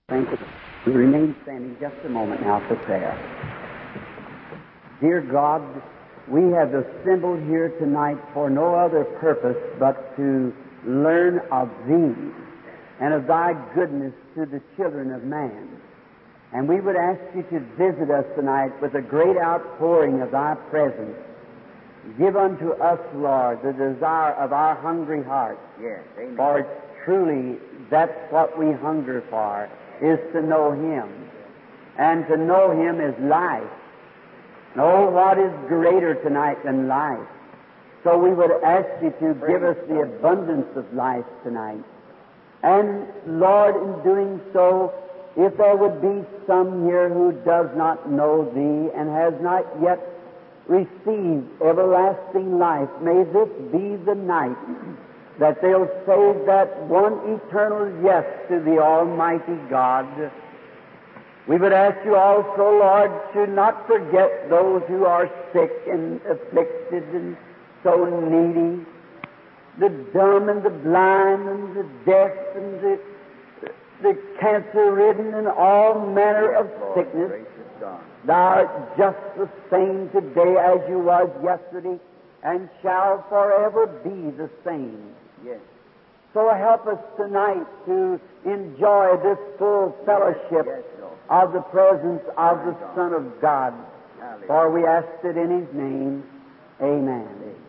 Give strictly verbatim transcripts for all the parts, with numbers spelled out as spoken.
Thank you. We remain standing just a moment now for prayer. Dear God, we have assembled here tonight for no other purpose but to learn of Thee and of Thy goodness to the children of man. And we would ask You to visit us tonight with a great outpouring of Thy presence. Give unto us, Lord, the desire of our hungry hearts. Yes, amen. For truly that's what we hunger for, is to know Him. And to know Him is life. Oh, what is greater tonight than life? So we would ask You to give us the abundance of life tonight. And, Lord, in doing so, if there would be some here who does not know Thee and has not yet received everlasting life, may this be the night that they'll say that one eternal yes to the Almighty God. We would ask You also, Lord, to not forget those who are sick and afflicted and so needy, the dumb and the blind and the deaf and the, the cancer-ridden and all manner of sickness. Thou art just the same today as You was yesterday and shall forever be the same. Yes. So help us tonight to enjoy this full fellowship Yes, Lord. of the presence of the Son of God. Hallelujah. For we ask it in His name. Amen.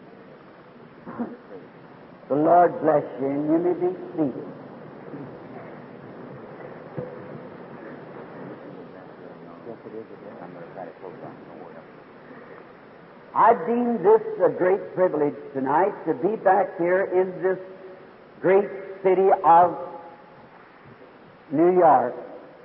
The Lord bless you, and you may be seated. Yes, it is again. I'm going to try to close on the word. I deem this a great privilege tonight to be back here in this great city of New York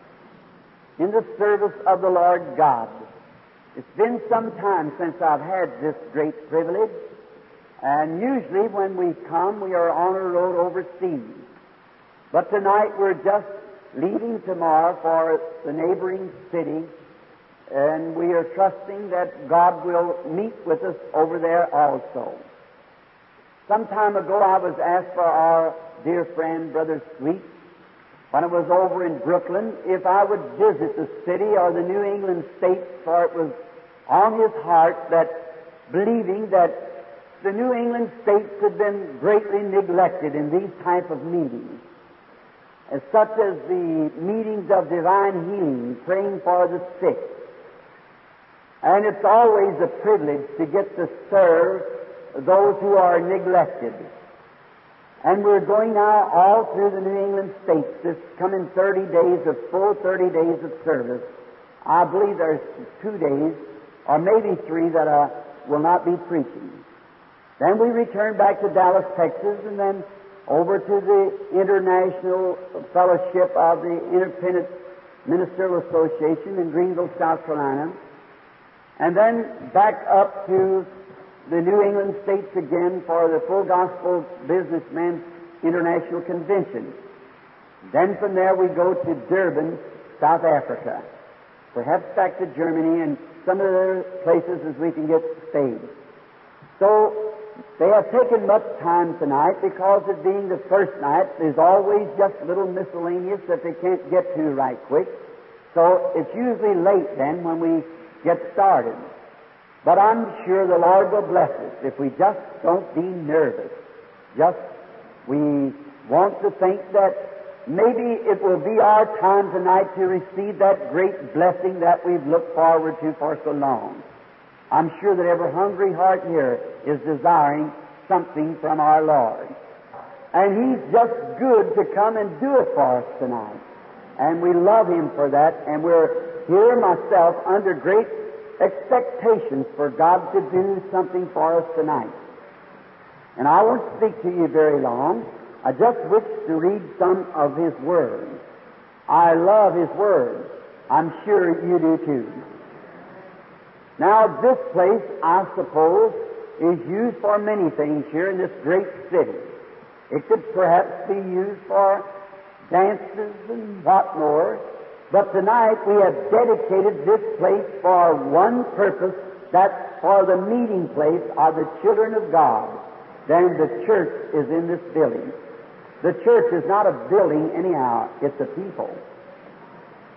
in the service of the Lord God. It's been some time since I've had this great privilege, and usually when we come we are on a road overseas. But tonight we're just leaving tomorrow for the neighboring city, and we are trusting that God will meet with us over there also. Some time ago I was asked for our dear friend, Brother Sweet, when I was over in Brooklyn, if I would visit the city or the New England states, for it was on his heart that, believing that the New England states had been greatly neglected in these type of meetings, as such as the meetings of divine healing, praying for the sick. And it's always a privilege to get to serve those who are neglected. And we're going now all through the New England states, this coming thirty days of full thirty days of service. I believe there's two days, or maybe three, that I will not be preaching. Then we return back to Dallas, Texas, and then over to the International Fellowship of the Independent Ministerial Association in Greenville, South Carolina. And then back up to the New England states again for the Full Gospel Businessmen's International Convention. Then from there we go to Durban, South Africa. Perhaps back to Germany and some of the other places as we can get stayed. So they have taken much time tonight because it being the first night, there's always just little miscellaneous that they can't get to right quick. So it's usually late then when we get started. But I'm sure the Lord will bless us if we just don't be nervous. Just, we want to think that maybe it will be our time tonight to receive that great blessing that we've looked forward to for so long. I'm sure that every hungry heart here is desiring something from our Lord. And He's just good to come and do it for us tonight. And we love Him for that, and we're here myself under great expectations for God to do something for us tonight. And I won't speak to you very long. I just wish to read some of His Word. I love His Word. I'm sure you do too. Now, this place, I suppose, is used for many things here in this great city. It could perhaps be used for dances and what more. But tonight we have dedicated this place for one purpose, that's for the meeting place of the children of God. Then the church is in this building. The church is not a building anyhow, it's a people.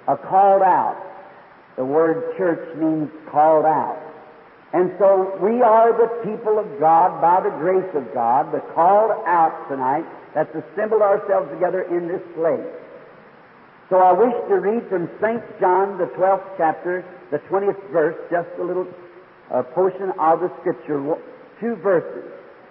a called out. The word church means called out. And so we are the people of God by the grace of God, the called out tonight that's assembled ourselves together in this place. So I wish to read from Saint John, the twelfth chapter, the twentieth verse, just a little uh, portion of the Scripture, two verses.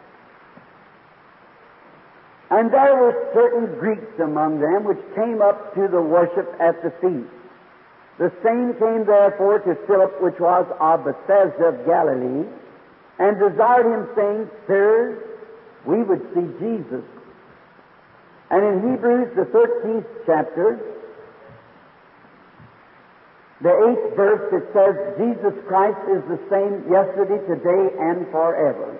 And there were certain Greeks among them which came up to the worship at the feast. The same came therefore to Philip, which was of Bethsaida of Galilee, and desired him, saying, Sir, we would see Jesus. And in Hebrews, the thirteenth chapter, the eighth verse, it says, Jesus Christ is the same yesterday, today, and forever.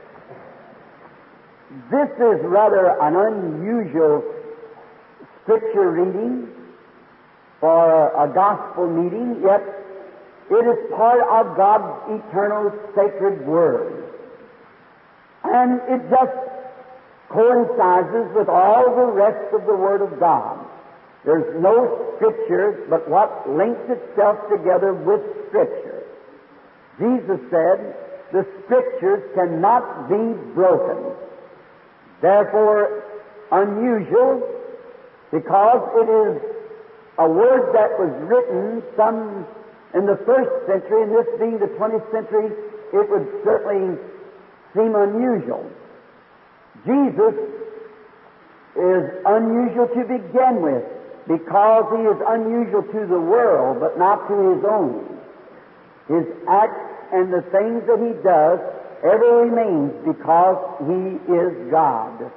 This is rather an unusual Scripture reading for a gospel meeting, yet it is part of God's eternal sacred Word. And it just coincides with all the rest of the Word of God. There's no Scripture but what links itself together with Scripture. Jesus said, the Scriptures cannot be broken. Therefore, unusual, because it is a word that was written some in the first century, and this being the twentieth century, it would certainly seem unusual. Jesus is unusual to begin with, because he is unusual to the world, but not to his own. His acts and the things that he does ever remains because he is God.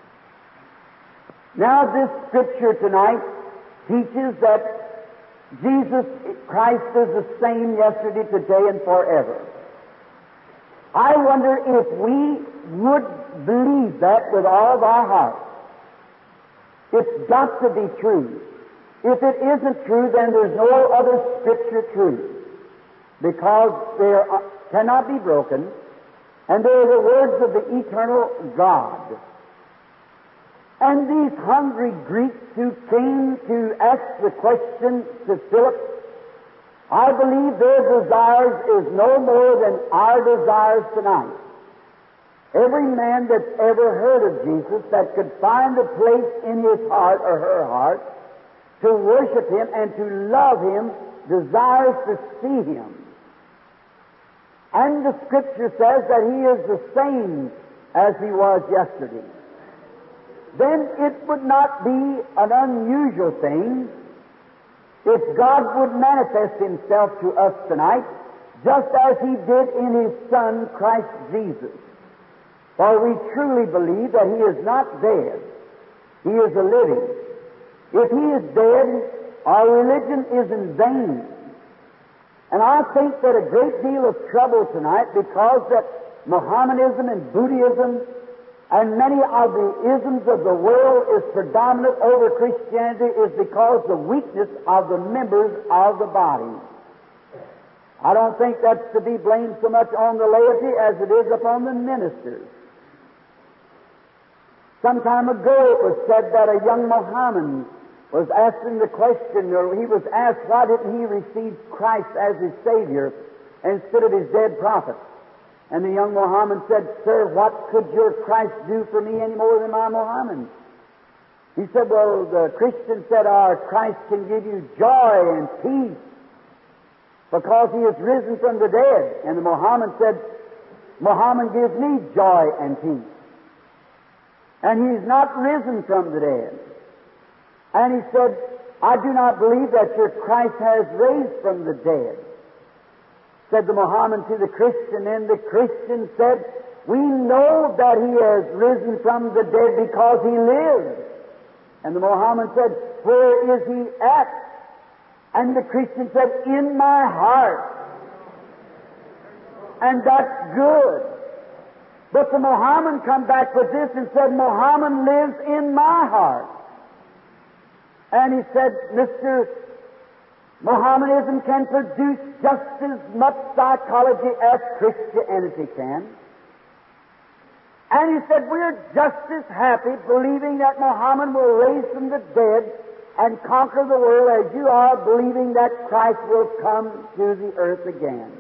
Now this Scripture tonight teaches that Jesus Christ is the same yesterday, today, and forever. I wonder if we would believe that with all of our hearts. It's got to be true. If it isn't true, then there's no other Scripture true, because they are, cannot be broken, and they are the words of the eternal God. And these hungry Greeks who came to ask the question to Philip, I believe their desires is no more than our desires tonight. Every man that's ever heard of Jesus that could find a place in his heart or her heart to worship him and to love him desires to see him. And the Scripture says that he is the same as he was yesterday. Then it would not be an unusual thing if God would manifest himself to us tonight, just as he did in his Son, Christ Jesus. For we truly believe that he is not dead. He is a living. If he is dead, our religion is in vain. And I think that a great deal of trouble tonight, because that Mohammedanism and Buddhism and many of the isms of the world is predominant over Christianity, is because the weakness of the members of the body. I don't think that's to be blamed so much on the laity as it is upon the ministers. Some time ago it was said that a young Mohammedan was asking the question, or he was asked, why didn't he receive Christ as his Savior instead of his dead prophet? And the young Mohammedan said, Sir, what could your Christ do for me any more than my Mohammedan? He said, well, the Christian said, our Christ can give you joy and peace because he is risen from the dead. And the Mohammedan said, Muhammad gives me joy and peace. And he's not risen from the dead. And he said, I do not believe that your Christ has raised from the dead. Said the Mohammedan to the Christian, and the Christian said, we know that he has risen from the dead because he lives. And the Mohammedan said, where is he at? And the Christian said, in my heart. And that's good. But the Mohammedan come back with this and said, Muhammad lives in my heart. And he said, Mister Mohammedanism can produce just as much psychology as Christianity can. And he said, we're just as happy believing that Muhammad will raise from the dead and conquer the world as you are, believing that Christ will come to the earth again.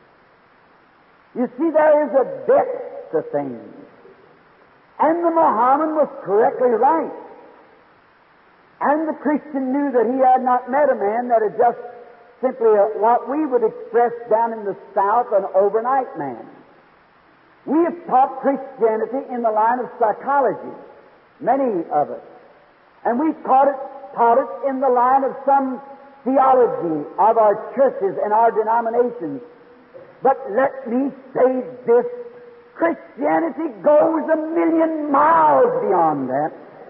You see, there is a depth to things. And the Mohammedan was correctly right. And the Christian knew that he had not met a man that had just simply a, what we would express down in the South, an overnight man. We have taught Christianity in the line of psychology, many of us. And we've taught it, taught it in the line of some theology of our churches and our denominations. But let me say this, Christianity goes a million miles beyond that.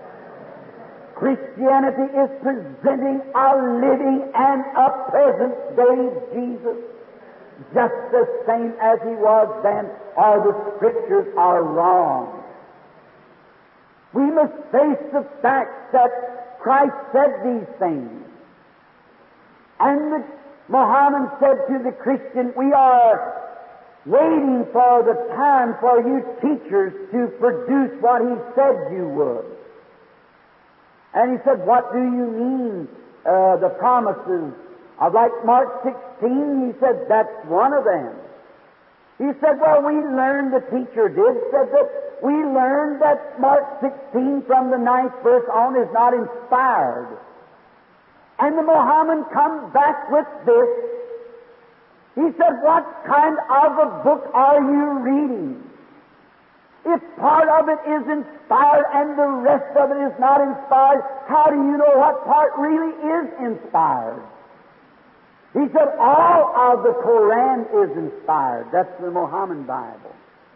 Christianity is presenting a living and a present-day Jesus, just the same as he was then, or the Scriptures are wrong. We must face the fact that Christ said these things. And the Mohammed said to the Christian, we are waiting for the time for you teachers to produce what he said you would. And he said, what do you mean, uh, the promises of like Mark sixteen? He said, that's one of them. He said, well, we learned, the teacher did, said that we learned that Mark sixteen from the ninth verse on is not inspired. And the Mohammedan comes back with this. He said, what kind of a book are you reading? If part of it is inspired and the rest of it is not inspired, how do you know what part really is inspired? He said, all of the Koran is inspired. That's the Mohammedan Bible.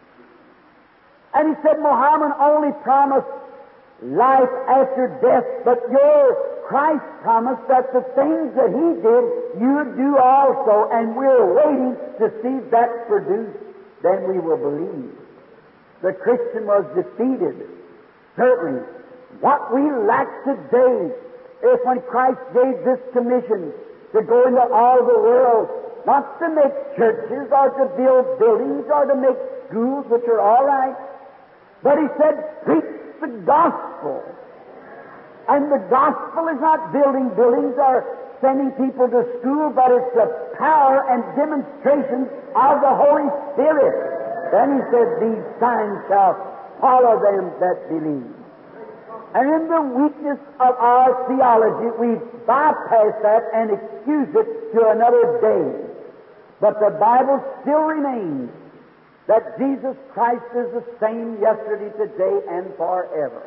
And he said, Muhammad only promised life after death, but your Christ promised that the things that he did, you would do also, and we're waiting to see that produced. Then we will believe. The Christian was defeated. Certainly. What we lack today is when Christ gave this commission to go into all the world, not to make churches or to build buildings or to make schools, which are all right, but he said, preach the gospel. And the gospel is not building buildings or sending people to school, but it's the power and demonstration of the Holy Spirit. Then he said, these signs shall follow them that believe. And in the weakness of our theology, we bypass that and excuse it to another day. But the Bible still remains that Jesus Christ is the same yesterday, today, and forever.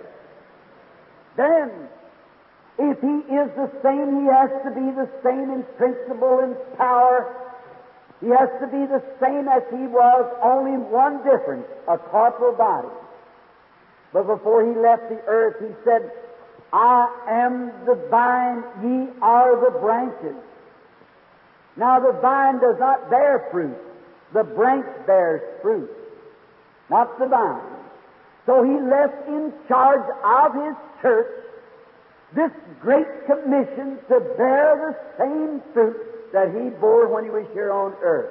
Then, if he is the same, he has to be the same in principle and power. He has to be the same as he was, only one difference, a corporal body. But before he left the earth, he said, I am the vine, ye are the branches. Now the vine does not bear fruit. The branch bears fruit, not the vine. So he left in charge of his church this great commission to bear the same fruit that he bore when he was here on earth.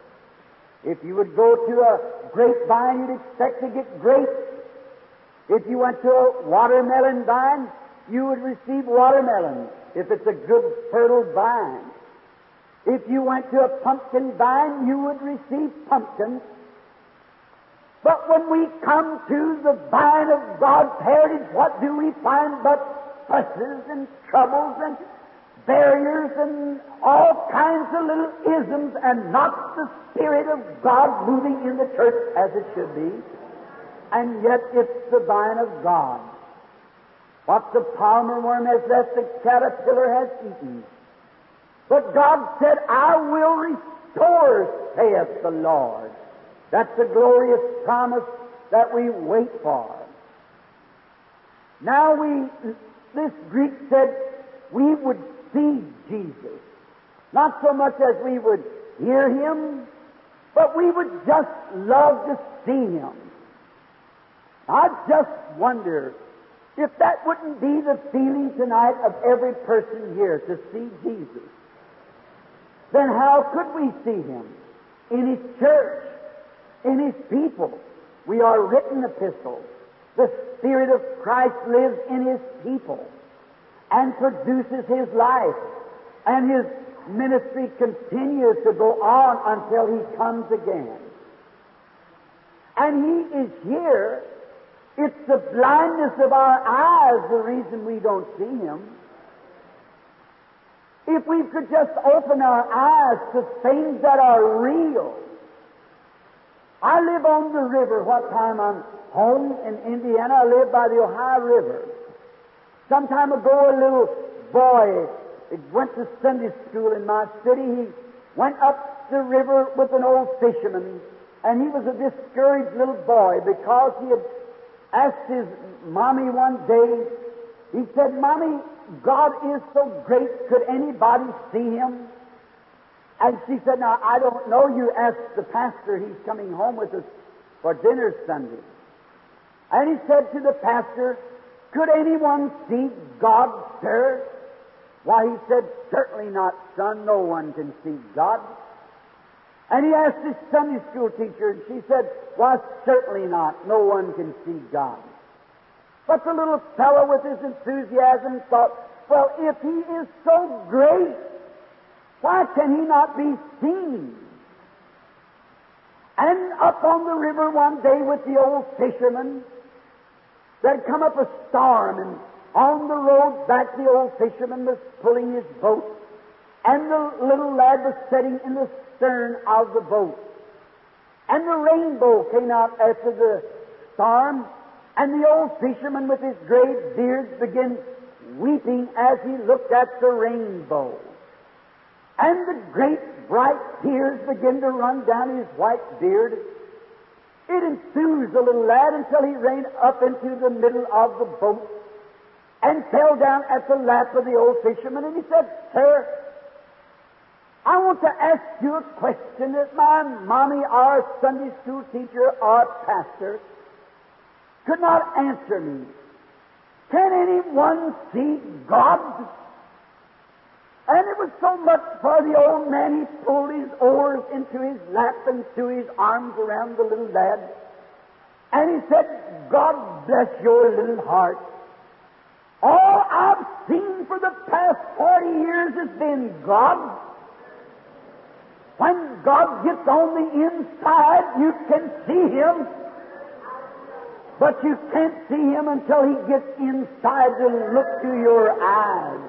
If you would go to a grapevine, you'd expect to get grapes. If you went to a watermelon vine, you would receive watermelons, if it's a good, fertile vine. If you went to a pumpkin vine, you would receive pumpkins. But when we come to the vine of God's heritage, what do we find but fusses and troubles and barriers and all kinds of little isms, and not the Spirit of God moving in the church as it should be? And yet it's the vine of God. What the palmer worm has left, the caterpillar has eaten. But God said, I will restore, saith the Lord. That's a glorious promise that we wait for. Now we, this Greek said, we would see Jesus. Not so much as we would hear him, but we would just love to see him. I just wonder if that wouldn't be the feeling tonight of every person here, to see Jesus. Then how could we see him? In his church, in his people. We are written epistles. The Spirit of Christ lives in his people. and produces his life. And his ministry continues to go on until he comes again. And he is here. It's the blindness of our eyes the reason we don't see him. If we could just open our eyes to things that are real. I live on the river. What time I'm home in Indiana, I live by the Ohio River. Some time ago, a little boy went to Sunday school in my city. He went up the river with an old fisherman, and he was a discouraged little boy because he had asked his mommy one day, he said, "Mommy, God is so great, could anybody see him?" And she said, "Now, I don't know. You ask the pastor. He's coming home with us for dinner Sunday." And he said to the pastor, "Could anyone see God, sir?" Why, he said, "Certainly not, son. No one can see God." And he asked his Sunday school teacher, and she said, "Why, certainly not. No one can see God." But the little fellow with his enthusiasm thought, well, if he is so great, why can he not be seen? And up on the river one day with the old fisherman, there'd come up a storm, and on the road back the old fisherman was pulling his boat, and the little lad was sitting in the stern of the boat. And the rainbow came out after the storm, and the old fisherman with his gray beard began weeping as he looked at the rainbow. And the great bright tears began to run down his white beard. It enthused the little lad until he ran up into the middle of the boat and fell down at the lap of the old fisherman, and he said, "Sir, I want to ask you a question that my mommy, our Sunday school teacher, our pastor, could not answer me. Can anyone see God?" And it was so much for the old man, he pulled his oars into his lap and threw his arms around the little lad. And he said, "God bless your little heart. All I've seen for the past forty years has been God. When God gets on the inside, you can see Him. But you can't see Him until He gets inside to look through your eyes."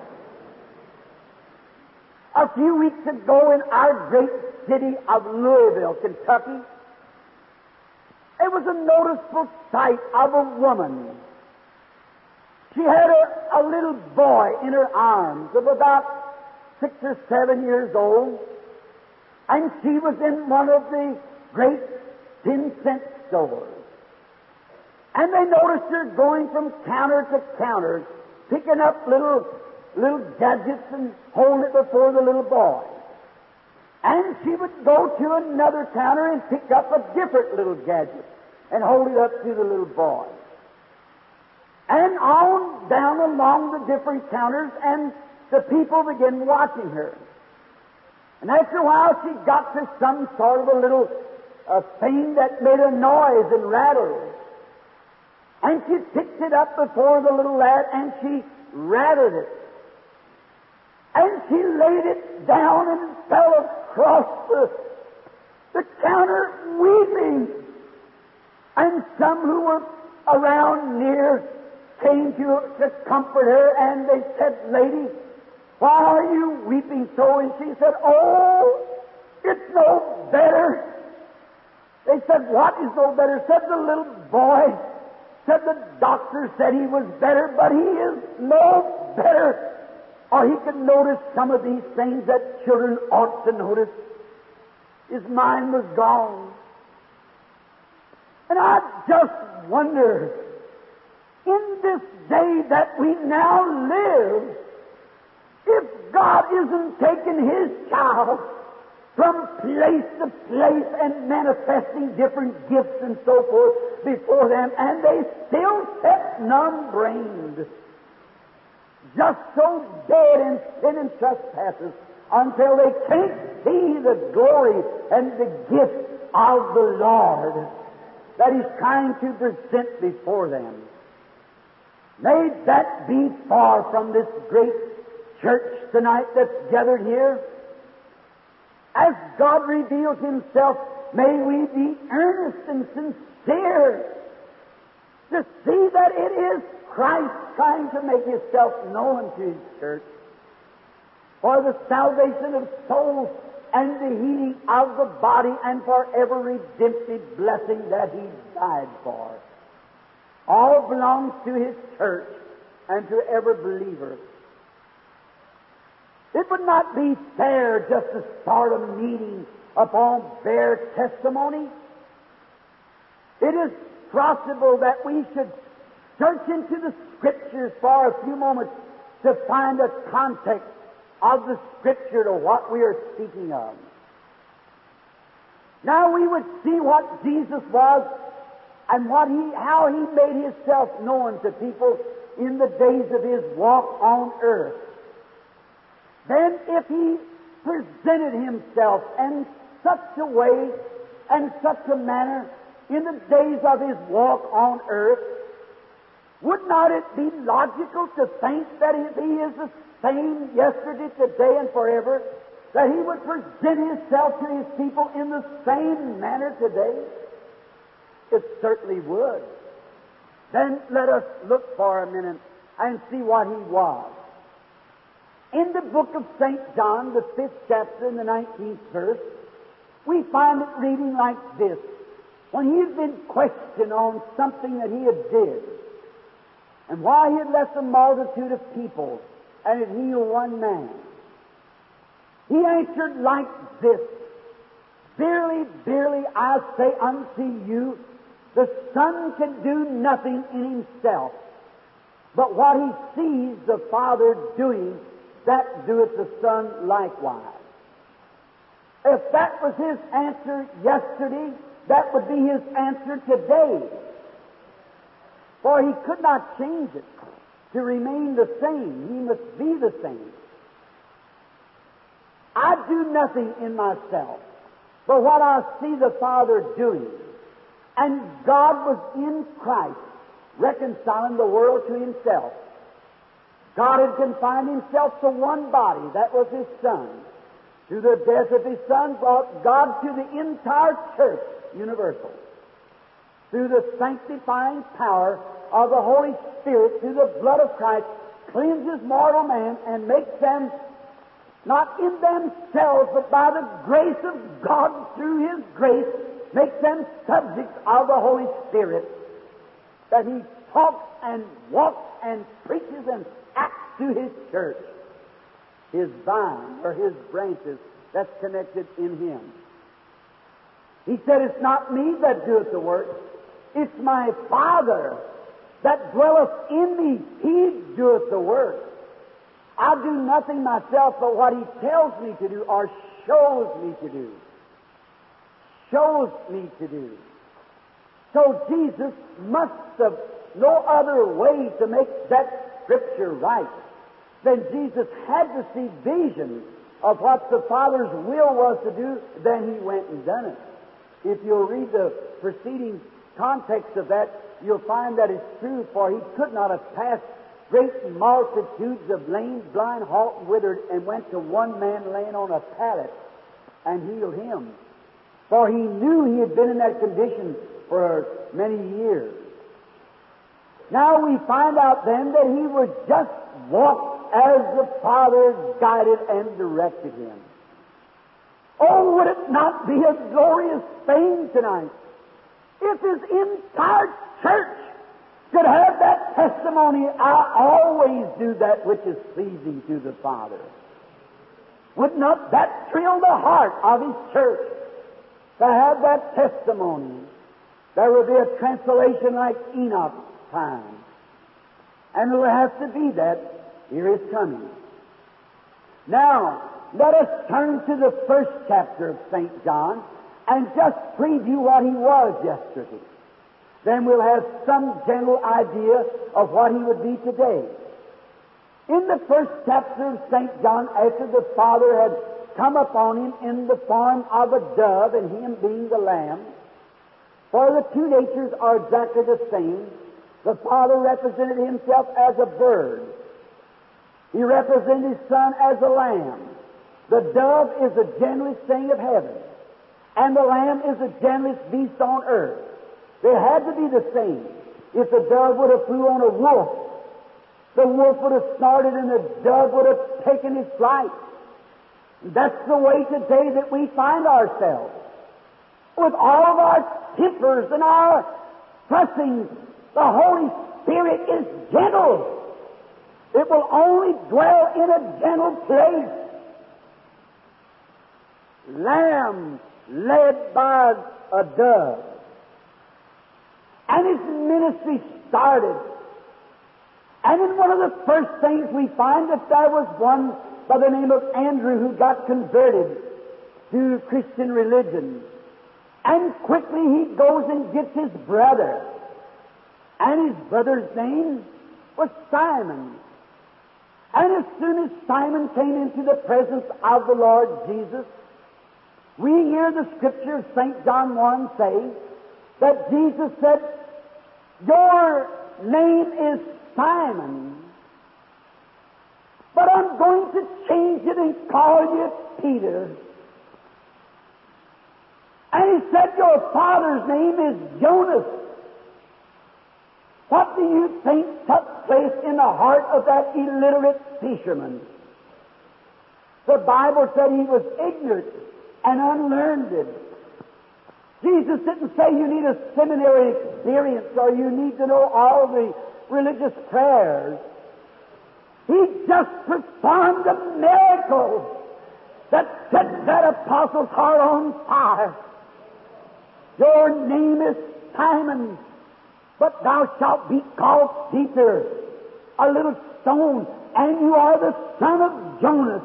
A few weeks ago in our great city of Louisville, Kentucky, it was a noticeable sight of a woman. She had a, a little boy in her arms of about six or seven years old, and she was in one of the great ten-cent stores. And they noticed her going from counter to counter, picking up little little gadgets and holding it before the little boy. And she would go to another counter and pick up a different little gadget and hold it up to the little boy. And on down along the different counters, and the people began watching her. And after a while she got to some sort of a little uh, thing that made a noise and rattled. And she picked it up before the little lad and she rattled it. And she laid it down and fell across the, the counter weeping. And some who were around near came to, to comfort her, and they said, "Lady, why are you weeping so?" And she said, "Oh, it's no better." They said, "What is no better?" Said the little boy. Said the doctor said he was better, but he is no better. Or he could notice some of these things that children ought to notice. His mind was gone. And I just wonder, in this day that we now live, if God isn't taking His child from place to place and manifesting different gifts and so forth before them, and they still sit numb-brained, just so dead in sin and trespasses, until they can't see the glory and the gift of the Lord that He's trying to present before them. May that be far from this great church tonight that's gathered here. As God reveals Himself, may we be earnest and sincere to see that it is Christ trying to make Himself known to His church for the salvation of souls and the healing of the body and for every redemptive blessing that He died for. All belongs to His church and to every believer. It would not be fair just to start a meeting upon bare testimony. It is possible that we should search into the Scriptures for a few moments to find a context of the Scripture to what we are speaking of. Now we would see what Jesus was and what he, how He made Himself known to people in the days of His walk on earth. Then if He presented Himself in such a way and such a manner in the days of His walk on earth, would not it be logical to think that if He is the same yesterday, today, and forever, that He would present Himself to His people in the same manner today? It certainly would. Then let us look for a minute and see what He was. In the book of Saint John, the fifth chapter and the nineteenth verse, we find it reading like this. When He had been questioned on something that He had did, and why He had left a multitude of people and had healed one man, He answered like this, Verily, verily, I say unto you, the Son can do nothing in Himself, but what He sees the Father doing, that doeth the Son likewise. If that was His answer yesterday, that would be His answer today. For He could not change it to remain the same. He must be the same. I do nothing in myself, but what I see the Father doing. And God was in Christ, reconciling the world to Himself. God had confined Himself to one body, that was His Son. Through the death of His Son brought God to the entire church, universal. Through the sanctifying power of the Holy Spirit, through the blood of Christ, cleanses mortal man and makes them, not in themselves, but by the grace of God through His grace, makes them subjects of the Holy Spirit, that He talks and walks and preaches and acts to His church, His vine or His branches that's connected in Him. He said, It's not me that doeth the work, it's my Father that dwelleth in me. He doeth the work. I do nothing myself but what He tells me to do or shows me to do. Shows me to do. So Jesus must have no other way to make that Scripture right than Jesus had to see visions of what the Father's will was to do, then He went and done it. If you'll read the preceding context of that, you'll find that it's true, for He could not have passed great multitudes of lame, blind, halt, and withered, and went to one man laying on a pallet and healed him. For He knew he had been in that condition for many years. Now we find out then that He would just walk as the Father guided and directed Him. Oh, would it not be a glorious thing tonight if His entire church could have that testimony, I always do that which is pleasing to the Father? Would not that thrill the heart of His church to have that testimony? There will be a translation like Enoch's time. And it will have to be that here is coming. Now, let us turn to the first chapter of Saint John and just preview what He was yesterday. Then we'll have some general idea of what He would be today. In the first chapter of Saint John, after the Father had come upon Him in the form of a dove, and Him being the Lamb, for the two natures are exactly the same, The Father represented Himself as a bird. He represented His Son as a lamb. The dove is the gentlest thing of heaven, and the lamb is the gentlest beast on earth. They had to be the same. If the dove would have flew on a wolf, the wolf would have snorted and the dove would have taken his flight. That's the way today that we find ourselves. With all of our tempers and our fussing, the Holy Spirit is gentle. It will only dwell in a gentle place. Lamb led by a dove. And His ministry started. And in one of the first things we find that there was one by the name of Andrew who got converted to Christian religion. And quickly he goes and gets his brother. And his brother's name was Simon. And as soon as Simon came into the presence of the Lord Jesus, we hear the Scripture of Saint John one say that Jesus said, "Your name is Simon, but I'm going to change it and call you Peter." And He said, "Your father's name is Jonas." What do you think took place in the heart of that illiterate fisherman? The Bible said he was ignorant and unlearned. Jesus didn't say you need a seminary experience or you need to know all the religious prayers. He just performed a miracle that set that apostle's heart on fire. "Your name is Simon, but thou shalt be called Peter, a little stone, and you are the son of Jonas."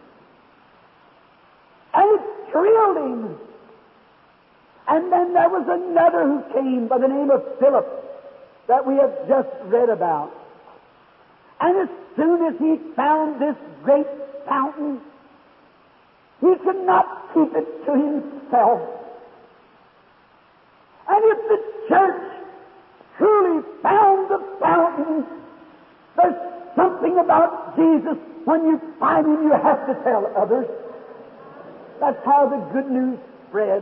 And it thrilled him. And then there was another who came by the name of Philip that we have just read about. And as soon as he found this great fountain, he could not keep it to himself. And if the church truly found the fountain, there's something about Jesus, when you find Him, you have to tell others. That's how the good news spread.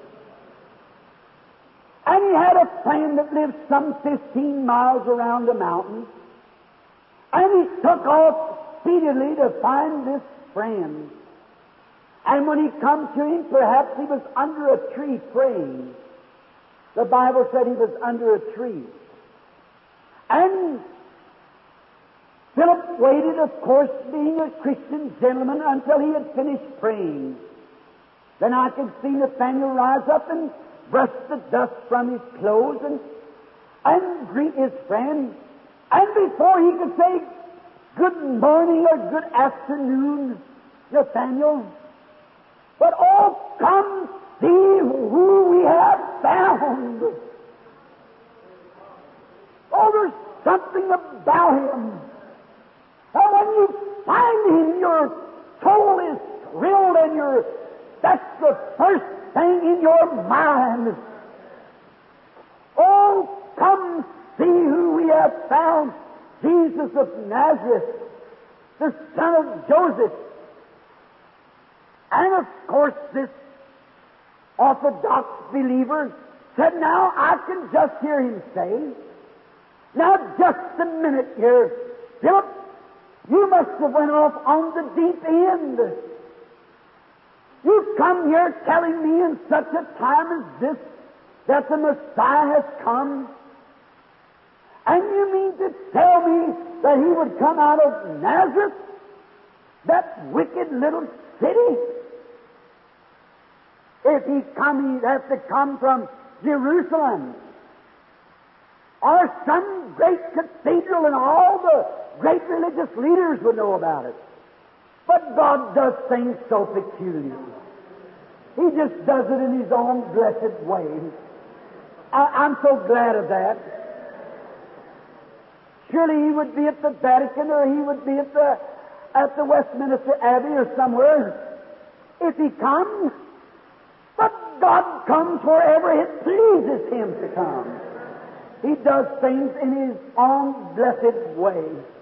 And he had a friend that lived some fifteen miles around the mountain. And he took off speedily to find this friend. And when he come to him, perhaps he was under a tree praying. The Bible said he was under a tree. And Philip waited, of course, being a Christian gentleman, until he had finished praying. Then I could see Nathaniel rise up and brush the dust from his clothes and, and greet his friend. And before he could say good morning or good afternoon, Nathaniel, but oh, come see who we have found. Oh, there's something about Him. And when you find Him, your soul is thrilled, and your that's the first thing in your mind. Oh, come see who we have found. Jesus of Nazareth, the son of Joseph. And of course, this Orthodox believer said, now I can just hear him say, "Now just a minute here, Philip, you must have went off on the deep end. You come here telling me in such a time as this that the Messiah has come, and you mean to tell me that He would come out of Nazareth, that wicked little city? If He come, He'd have to come from Jerusalem, or some great cathedral, and all the great religious leaders would know about it. But God does things so peculiar. He just does it in His own blessed way. I, I'm so glad of that. Surely He would be at the Vatican, or He would be at the at the Westminster Abbey or somewhere if He comes. But God comes wherever it pleases Him to come. He does things in His own blessed way.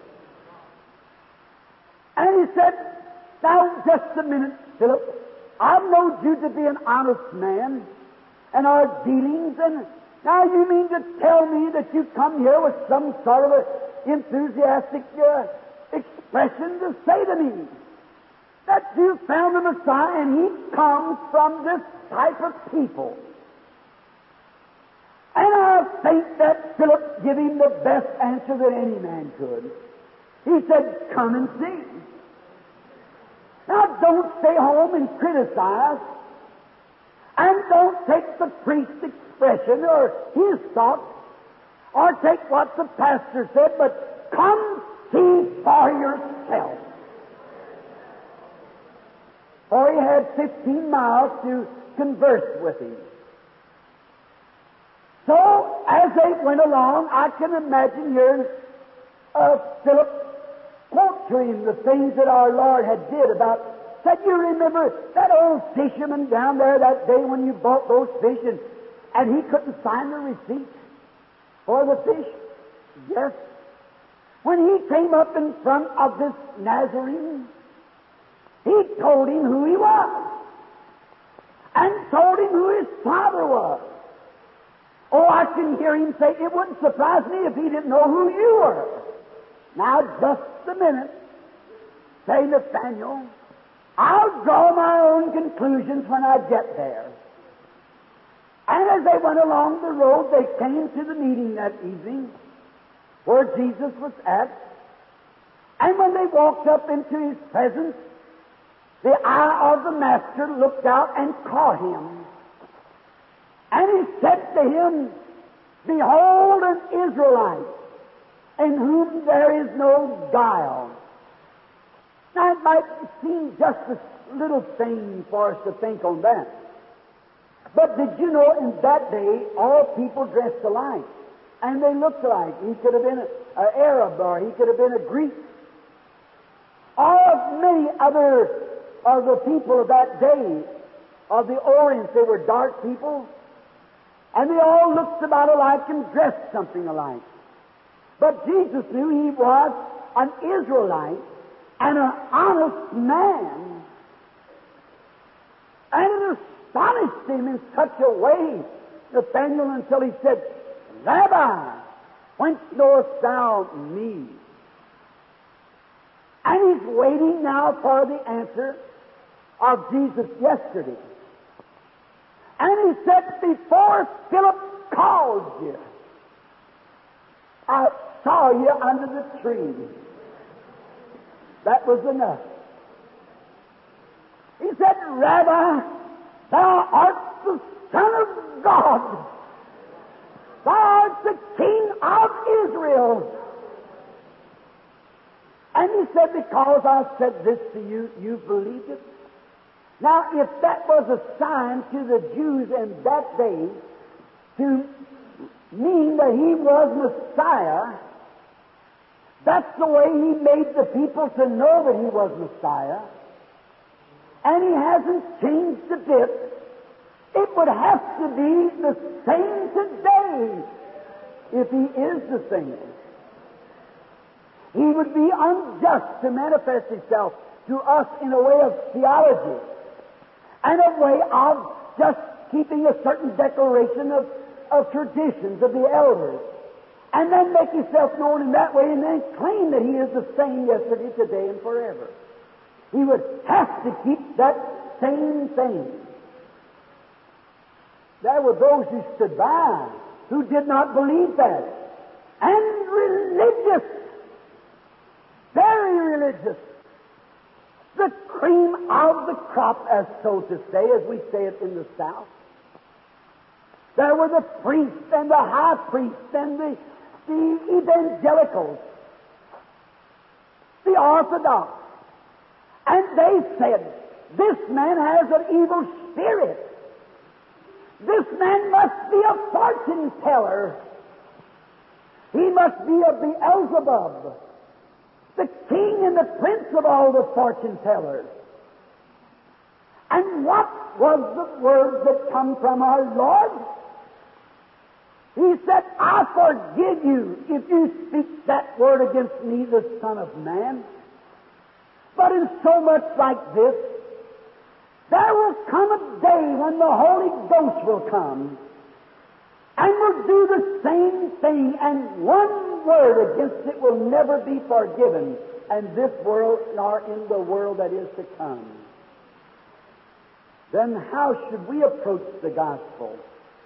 And he said, now, just a minute, Philip. I've known you to be an honest man, and our dealings, and now you mean to tell me that you come here with some sort of a enthusiastic uh, expression to say to me that you found the Messiah, and He comes from this type of people. And I think that Philip gave him the best answer that any man could. He said, come and see. Now, don't stay home and criticize, and don't take the priest's expression or his thought, or take what the pastor said, but come see for yourself. For he had fifteen miles to converse with him. So, as they went along, I can imagine hearing uh, Philip quote to him the things that our Lord had did about, said, you remember that old fisherman down there that day when you bought those fish and, and he couldn't find the receipt for the fish? Yes. When he came up in front of this Nazarene, he told him who he was and told him who his father was. Oh, I can hear him say, it wouldn't surprise me if he didn't know who you were. Now, just a minute, say Nathaniel, I'll draw my own conclusions when I get there. And as they went along the road, they came to the meeting that evening where Jesus was at. And when they walked up into His presence, the eye of the Master looked out and caught him. And He said to him, behold an Israelite, in whom there is no guile. Now, it might seem just a little thing for us to think on that. But did you know in that day, all people dressed alike, and they looked alike. He could have been an Arab, or he could have been a Greek. All many other of the people of that day, of the Orient, they were dark people, and they all looked about alike and dressed something alike. But Jesus knew He was an Israelite and an honest man. And it astonished him in such a way, Nathanael, until he said, Rabbi, whence knowest thou me? And he's waiting now for the answer of Jesus yesterday. And he said, before Philip called you, I saw you under the tree. That was enough. He said, Rabbi, thou art the Son of God. Thou art the King of Israel. And he said, because I said this to you, you believed it. Now, if that was a sign to the Jews in that day to mean that He was Messiah, that's the way He made the people to know that He was Messiah. And He hasn't changed a bit. It would have to be the same today if He is the same. He would be unjust to manifest Himself to us in a way of theology and a way of just keeping a certain declaration of, of traditions of the elders, and then make Himself known in that way and then claim that He is the same yesterday, today, and forever. He would have to keep that same thing. There were those who stood by who did not believe that. And religious, very religious. The cream of the crop, as so to say, as we say it in the South. There were the priests and the high priests and the, the evangelicals, the Orthodox. And they said, this man has an evil spirit. This man must be a fortune teller. He must be a Beelzebub, the king and the prince of all the fortune tellers. And what was the word that come from our Lord? He said, I forgive you if you speak that word against me, the Son of Man. But in so much like this, there will come a day when the Holy Ghost will come and will do the same thing, and one word against it will never be forgiven in this world nor in the world that is to come. Then how should we approach the gospel?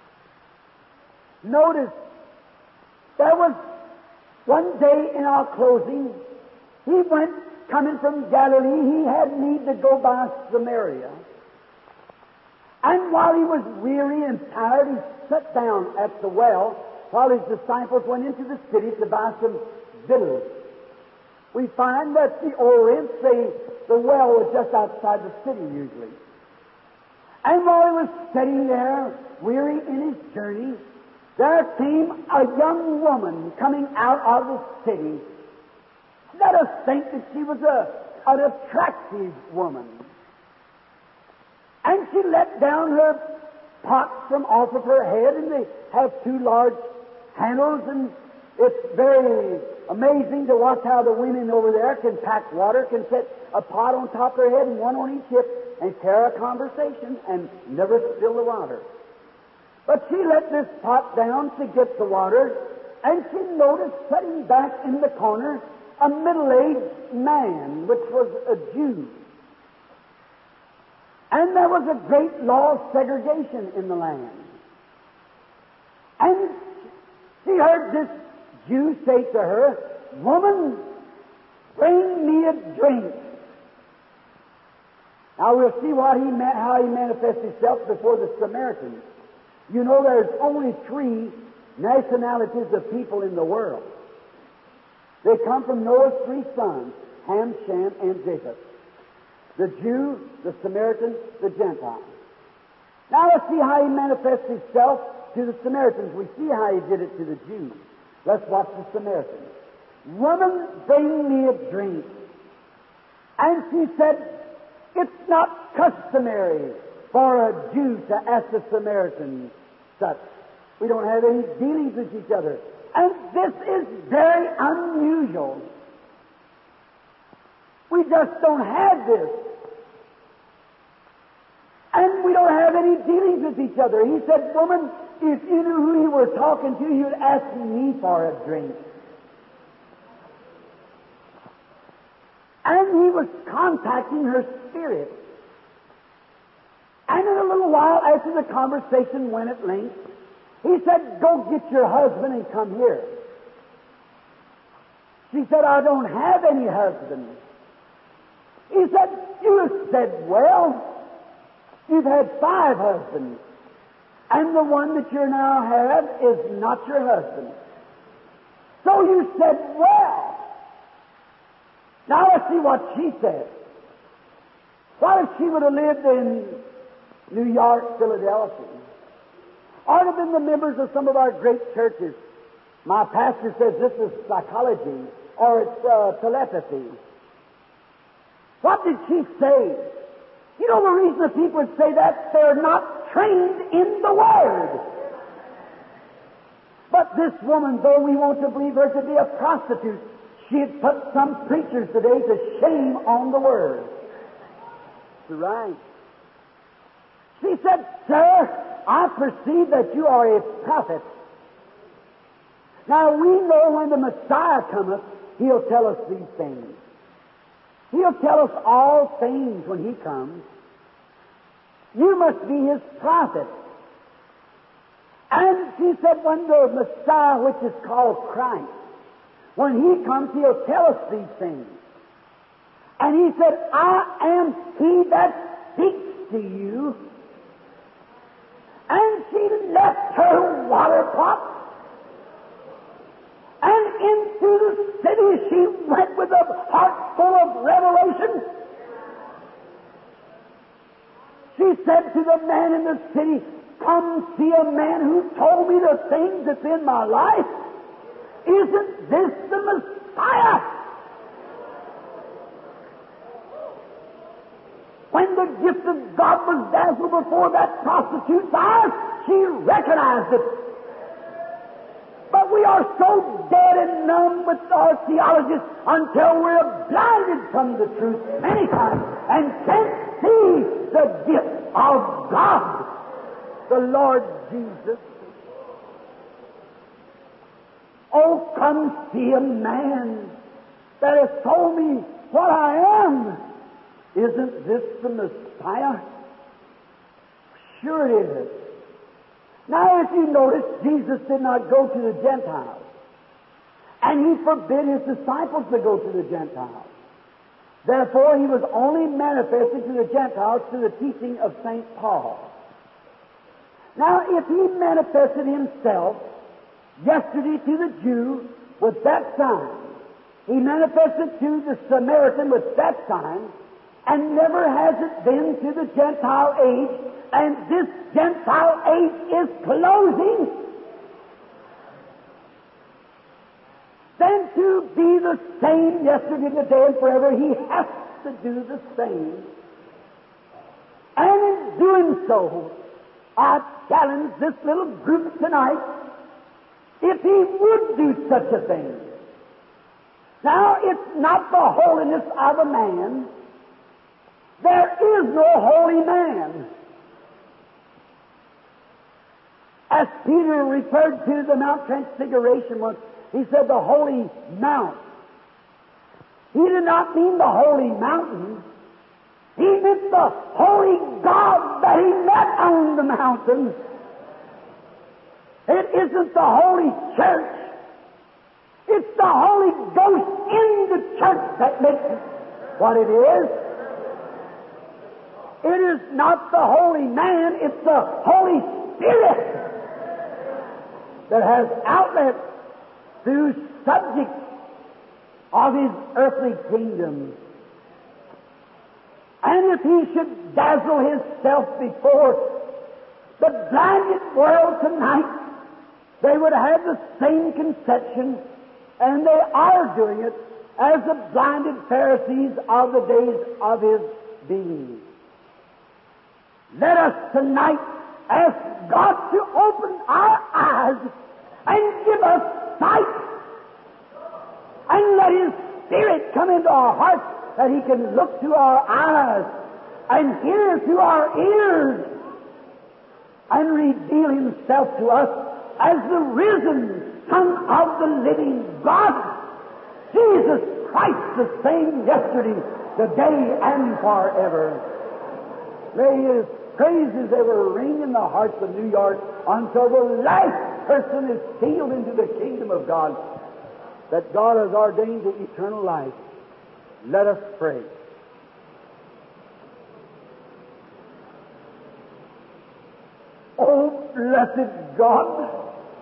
Notice, there was one day in our closing, he went, coming from Galilee, he had need to go by Samaria. And while he was weary and tired, he sat down at the well while his disciples went into the city to buy some victuals. We find that the Orient, say, the well was just outside the city usually. And while he was sitting there, weary in his journey, there came a young woman coming out of the city. Let us think that she was a, an attractive woman. And she let down her pot from off of her head, and they have two large handles, and it's very amazing to watch how the women over there can pack water, can set a pot on top of their head and one on each hip, and carry a conversation and never spill the water. But she let this pot down to get the water, and she noticed sitting back in the corner a middle-aged man, which was a Jew. And there was a great law of segregation in the land. And she heard this Jew say to her, "Woman, bring me a drink." Now we'll see what he ma- how he manifests himself before the Samaritans. You know there's only three nationalities of people in the world. They come from Noah's three sons, Ham, Shem, and Japheth. The Jew, the Samaritan, the Gentile. Now let's see how he manifests himself to the Samaritans. We see how he did it to the Jews. Let's watch the Samaritans. "Woman, bring me a drink." And she said, "It's not customary for a Jew to ask a Samaritan such. We don't have any dealings with each other. And this is very unusual. We just don't have this. And we don't have any dealings with each other." He said, "Woman, if you knew who you were talking to, you'd ask me for a drink." And he was contacting her spirit. And in a little while after the conversation went at length, he said, "Go get your husband and come here." She said, "I don't have any husband." He said, "You said well. You've had five husbands, and the one that you now have is not your husband. So you said well." Now let's see what she said. What if she would have lived in New York, Philadelphia, or have been the members of some of our great churches? My pastor says this is psychology, or it's uh, telepathy. What did she say? You know the reason the people would say that? They're not trained in the Word. But this woman, though we want to believe her to be a prostitute, she had put some preachers today to shame on the Word. That's right. She said, "Sir, I perceive that you are a prophet. Now we know when the Messiah cometh, He'll tell us these things. He'll tell us all things when He comes. You must be His prophet." And she said, "When the Messiah, which is called Christ, when He comes, He'll tell us these things." And He said, "I am He that speaks to you." And she left her water pot, and into the city she went with a heart full of revelation. She said to the man in the city, "Come see a man who told me the things that's in my life. Isn't this the Messiah?" When the gift of God was dazzled before that prostitute's eyes, she recognized it. we are so dead and numb with our theologies until we're blinded from the truth many times and can't see the gift of God, the Lord Jesus. Oh, come see a man that has told me what I am. Isn't this the Messiah? Sure it is. Now, if you notice, Jesus did not go to the Gentiles, and He forbid His disciples to go to the Gentiles. Therefore, He was only manifested to the Gentiles through the teaching of Saint Paul. Now, if He manifested Himself yesterday to the Jew with that sign, He manifested to the Samaritan with that sign, and never has it been to the Gentile age, and this Gentile age is closing, then to be the same yesterday, today, and forever, He has to do the same. And in doing so, I challenge this little group tonight, if He would do such a thing. Now, it's not the holiness of a man. There is no holy man. As Peter referred to the Mount Transfiguration once, he said the holy mount. He did not mean the holy mountain. He meant the holy God that He met on the mountain. It isn't the holy church. It's the Holy Ghost in the church that makes it what it is. It is not the holy man, it's the Holy Spirit that has outlet through subjects of His earthly kingdom. And if He should dazzle Himself before the blinded world tonight, they would have the same conception, and they are doing it, as the blinded Pharisees of the days of His being. Let us tonight ask God to open our eyes and give us sight, and let His Spirit come into our hearts that He can look through our eyes and hear through our ears and reveal Himself to us as the risen Son of the living God, Jesus Christ, the same yesterday, today, and forever. May His praises ever ring in the hearts of New York until the last person is sealed into the kingdom of God that God has ordained to eternal life. Let us pray. Oh, blessed God,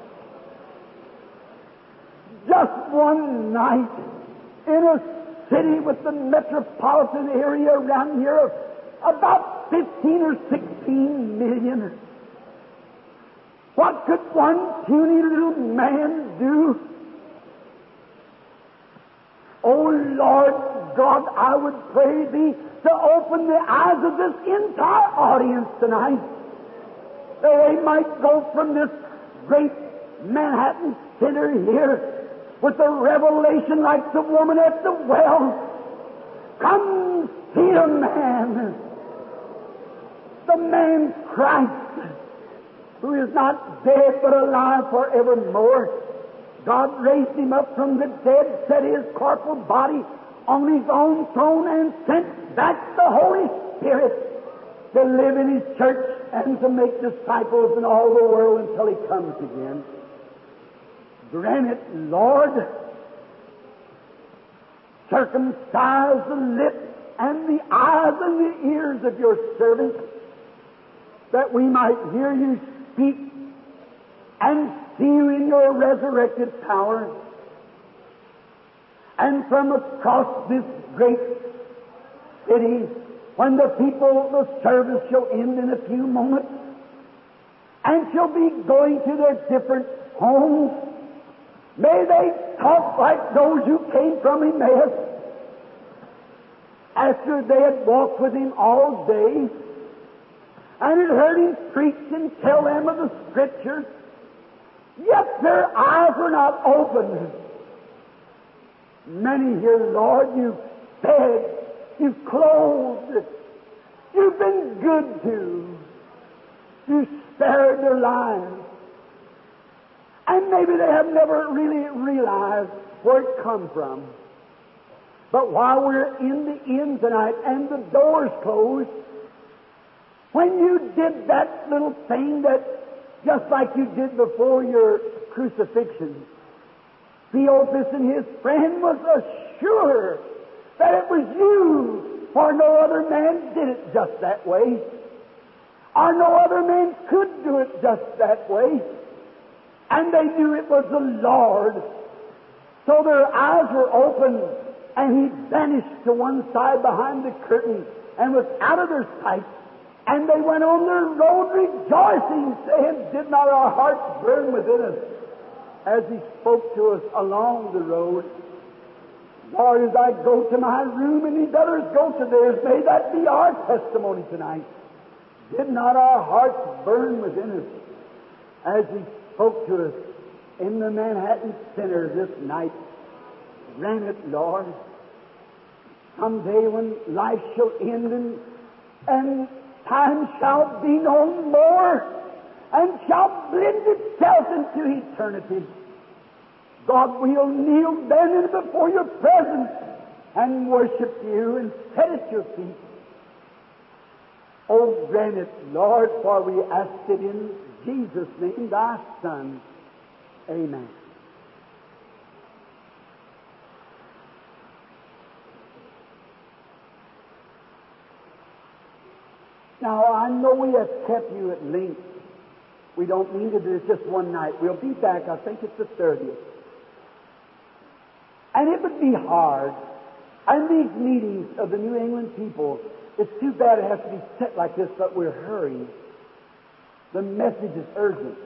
just one night in a city with the metropolitan area around here of about fifteen or sixteen million. What could one puny little man do? Oh Lord God, I would pray Thee to open the eyes of this entire audience tonight, that they might go from this great Manhattan center here with a revelation like the woman at the well. Come see a man, the man Christ, who is not dead but alive forevermore. God raised Him up from the dead, set His corporal body on His own throne, and sent back the Holy Spirit to live in His church and to make disciples in all the world until He comes again. Grant it, Lord. Circumcise the lips and the eyes and the ears of Your servants, that we might hear You speak and see You in Your resurrected power. And from across this great city, when the people, the service shall end in a few moments, and shall be going to their different homes, may they talk like those who came from Emmaus after they had walked with Him all day and had heard Him preach and tell them of the Scriptures. yet their eyes were not opened. Many here, Lord, you've fed, you've clothed, you've been good to, you've spared their lives. And maybe they have never really realized where it come from. But while we're in the inn tonight and the doors closed, when you did that little thing that, just like you did before your crucifixion, Theophilus and his friend was assured that it was you, for no other man did it just that way, or no other man could do it just that way, and they knew it was the Lord. So their eyes were opened, and He vanished to one side behind the curtain and was out of their sight. And they went on their road rejoicing, saying, did not our hearts burn within us as He spoke to us along the road? Lord, as I go to my room and these others go to theirs, may that be our testimony tonight. Did not our hearts burn within us as He spoke to us in the Manhattan Center this night? Grant it, Lord. Someday when life shall end and, and time shall be no more and shall blend itself into eternity, God, we'll kneel then before Your presence and worship You and sit at Your feet. Oh, grant it, Lord, for we ask it in Jesus' name, Thy Son. Amen. Now, I know we have kept you at length. We don't mean to do this just one night. We'll be back, I think it's the thirtieth. And it would be hard. And these meetings of the New England people, it's too bad it has to be set like this, but we're hurrying. The message is urgent.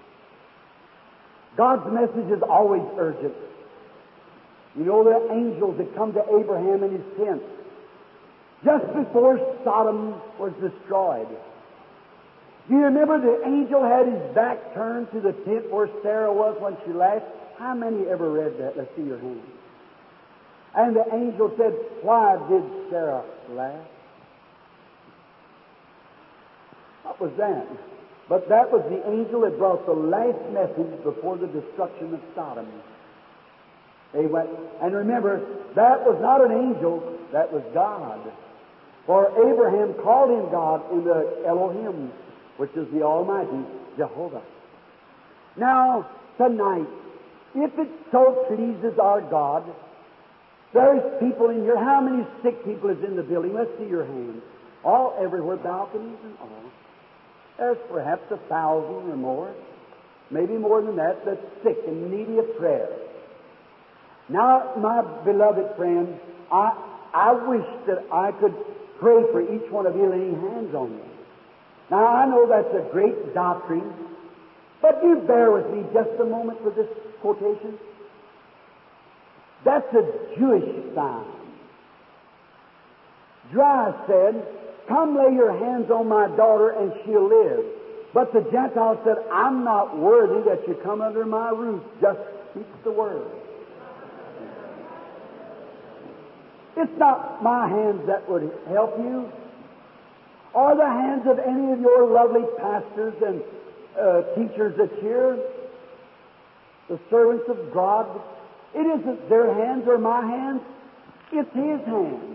God's message is always urgent. You know the angels that come to Abraham in his tent just before Sodom was destroyed. Do you remember the angel had his back turned to the tent where Sarah was when she laughed? How many ever read that? Let's see your hand. And the angel said, why did Sarah laugh? What was that? But that was the angel that brought the last message before the destruction of Sodom. They went, and remember, that was not an angel, that was God. For Abraham called him God in the Elohim, which is the Almighty Jehovah. Now, tonight, if it so pleases our God, there's people in here. How many sick people is in the building? Let's see your hands. All everywhere, balconies and all. There's perhaps a thousand or more, maybe more than that, that's sick and needy of prayer. Now, my beloved friend, I, I wish that I could pray for each one of you laying hands on you. Now, I know that's a great doctrine, but you bear with me just a moment for this quotation. That's a Jewish sign. Dry said, come lay your hands on my daughter and she'll live. But the Gentile said, I'm not worthy that you come under my roof. Just speak the word. It's not my hands that would help you, or the hands of any of your lovely pastors and uh, teachers that's here, the servants of God. It isn't their hands or my hands, it's His hands.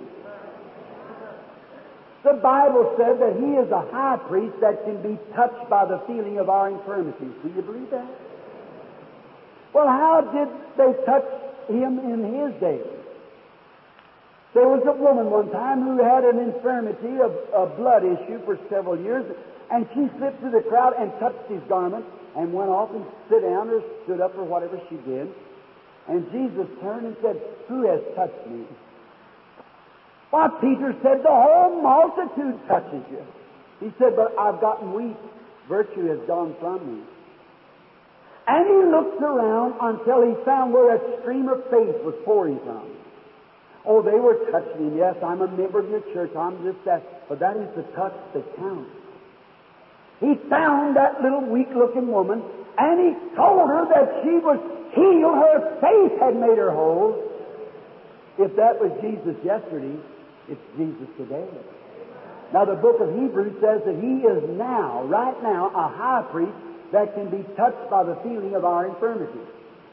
The Bible said that He is a high priest that can be touched by the feeling of our infirmities. Do you believe that? Well, how did they touch Him in His day? There was a woman one time who had an infirmity of a blood issue for several years, and she slipped through the crowd and touched His garment and went off and stood down or stood up or whatever she did. And Jesus turned and said, who has touched me? Why, Peter said, the whole multitude touches you. He said, but I've gotten weak. Virtue has gone from me. And he looked around until he found where that stream of faith was pouring from. Oh, they were touching him. Yes, I'm a member of your church. I'm just that. But that is the touch that counts. He found that little weak-looking woman, And he told her that she was healed, her faith had made her whole. If that was Jesus yesterday, it's Jesus today. Now the book of Hebrews says that he is now, right now, a high priest that can be touched by the feeling of our infirmities.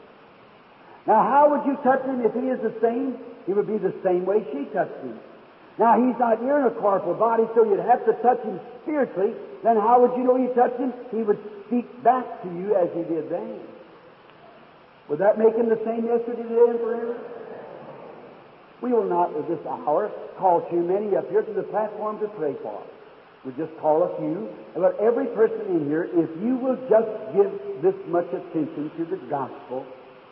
Now how would you touch him if he is the same? He would be the same way she touched him. Now he's not here in a corporal body, so you'd have to touch him spiritually. Then how would you know you touched him? He would speak back to you as he did then. Would that make him the same yesterday, today, and forever? We will not at this hour call too many up here to the platform to pray for. We'll just call a few. But every person in here, if you will just give this much attention to the gospel,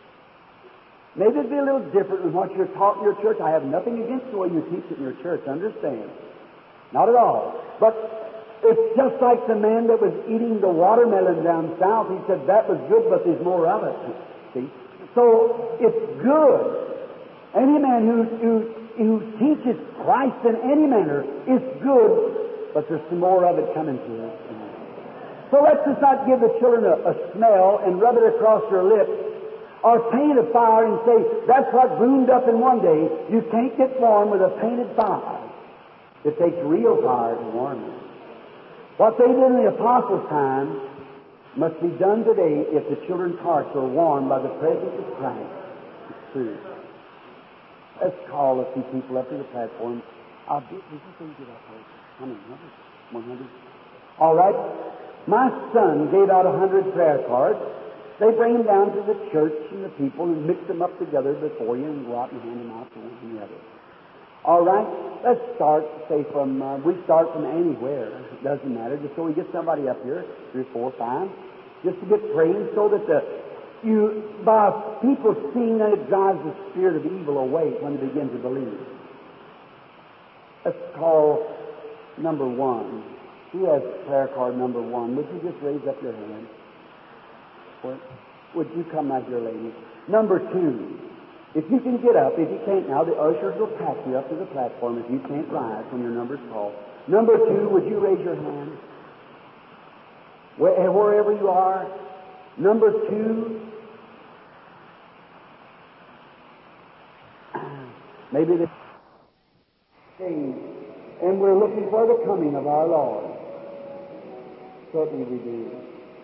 maybe it'd be a little different than what you're taught in your church. I have nothing against the way you teach it in your church, understand. Not at all. But it's just like the man that was eating the watermelon down south. He said, that was good, but there's more of it. See? So it's good. Any man who, who, who teaches Christ in any manner is good, but there's some more of it coming to us. So let's just not give the children a, a smell and rub it across their lips, or paint a fire and say, that's what burned up in one day. You can't get warm with a painted fire. It takes real fire to warm it. What they did in the Apostles' time must be done today if the children's hearts are warmed by the presence of Christ. It's true. Let's call a few people up to the platform. I'll be, did you say you get up there? How many? One hundred? All right. My son gave out a hundred prayer cards. They bring them down to the church and the people and mix them up together before you and go out and hand them out to one and the other. All right. Let's start, say, from, uh, we start from anywhere. It doesn't matter. Just so we get somebody up here, three, four, five, just to get praying so that the You, by people seeing that it drives the spirit of evil away when they begin to believe. Let's call number one. Who has prayer card number one? Would you just raise up your hand? Would you come out here, lady? Number two. If you can get up, if you can't now, the ushers will pack you up to the platform if you can't rise when your number's called. Number two, would you raise your hand? Where, wherever you are. Number two. Maybe the saved, and we're looking for the coming of our Lord. Certainly we do.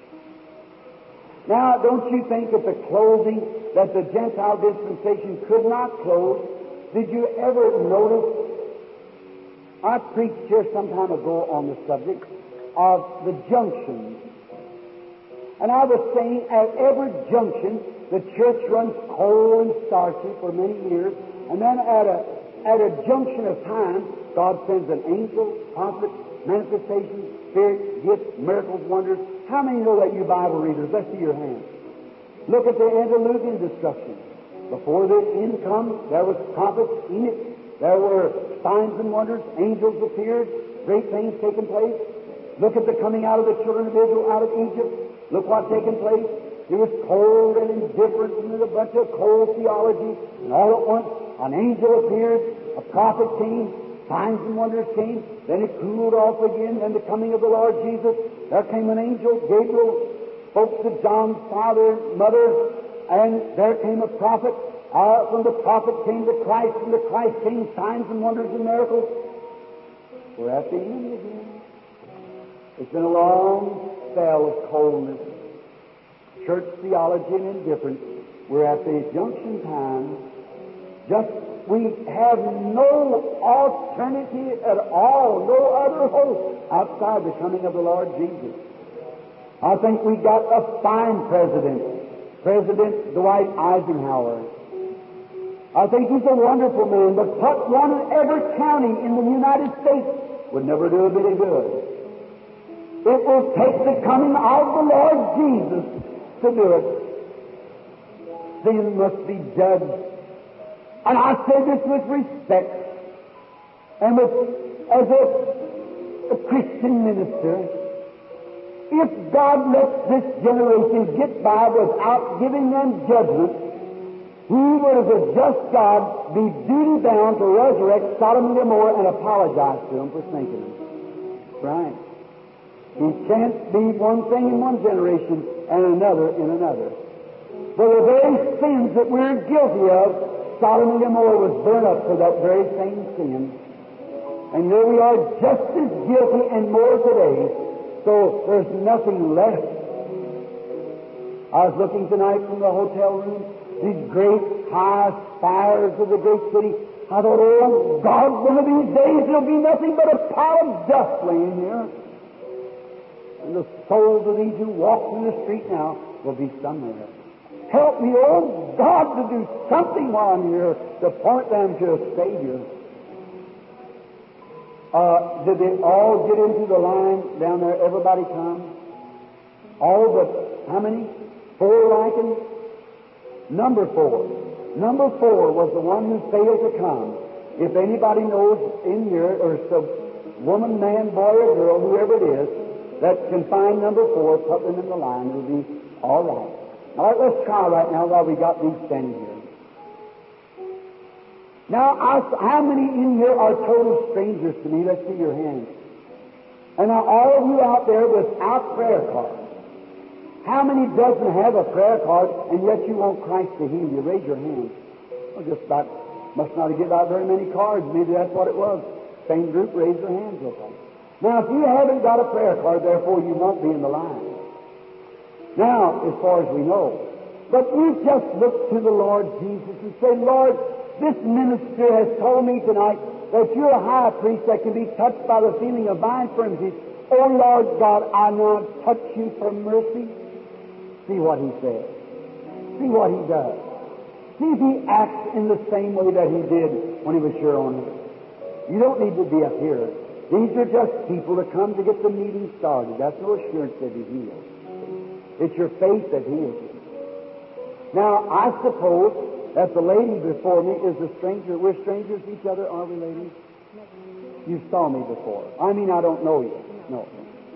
Now, don't you think that the clothing that the Gentile dispensation could not clothe? Did you ever notice? I preached here some time ago on the subject of the junctions. And I was saying at every junction, the church runs cold and starchy for many years. And then at a, at a junction of time, God sends an angel, prophet, manifestation, spirit, gifts, miracles, wonders. How many know that, you Bible readers? Let's see your hands. Look at the antediluvian destruction. Before the end comes, there was prophets, Enoch. There were signs and wonders. Angels appeared. Great things taking place. Look at the coming out of the children of Israel out of Egypt. Look what's taking place. It was cold and indifferent, and there was a bunch of cold theology. And all at once, an angel appeared, a prophet came, signs and wonders came, then it cooled off again, then the coming of the Lord Jesus. There came an angel, Gabriel, spoke to John's father and mother, and there came a prophet. Uh, from the prophet came the Christ, and the Christ came signs and wonders and miracles. We're at the end again. It's been a long spell of coldness, church theology and indifference. We're at the junction time. Just, we have no alternative at all, no other hope outside the coming of the Lord Jesus. I think we got a fine president, President Dwight Eisenhower. I think he's a wonderful man, but put one in every county in the United States would never do a bit of good. It will take the coming of the Lord Jesus to do it. Sin must be judged. And I say this with respect and with, as a, a Christian minister. If God lets this generation get by without giving them judgment, He will, as a just God, be duty bound to resurrect Sodom and Gomorrah and apologize to them for sinking them. Right. He can't be one thing in one generation and another in another. For the very sins that we're guilty of, Sodom and Gomorrah was burned up for that very same sin. And here we are just as guilty and more today. So there's nothing left. I was looking tonight from the hotel room, these great high spires of the great city. I thought, oh God, one of these days there'll be nothing but a pile of dust laying here. And the souls of these who walk through the street now will be somewhere. Help me, oh God, to do something while I'm here to point them to a Savior. Uh, did they all get into the line down there? Everybody come? All but how many? Four, Lycan? Number four. Number four was the one who failed to come. If anybody knows in here, or it's a woman, man, boy, or girl, whoever it is, that can find number four, put them in the line, it'll be all right. All right, let's try right now while we got these standing here. Now, I, how many in here are total strangers to me? Let's see your hands. And now, all of you out there without prayer cards, how many doesn't have a prayer card and yet you want Christ to heal you? Raise your hand. Well, just about, must not have given out very many cards. Maybe that's what it was. Same group, raise their hands. Okay. Now, if you haven't got a prayer card, therefore you won't be in the line. Now, as far as we know. But we just look to the Lord Jesus and say, Lord, this minister has told me tonight that you're a high priest that can be touched by the feeling of my infirmities. Oh, Lord God, I now touch you for mercy. See what he says. See what he does. See if he acts in the same way that he did when he was here on earth. You don't need to be up here. These are just people that come to get the meeting started. That's no assurance that he's healed. It's your faith that heals you. Now, I suppose that the lady before me is a stranger. We're strangers to each other, are we, ladies? You saw me before. I mean, I don't know you. No.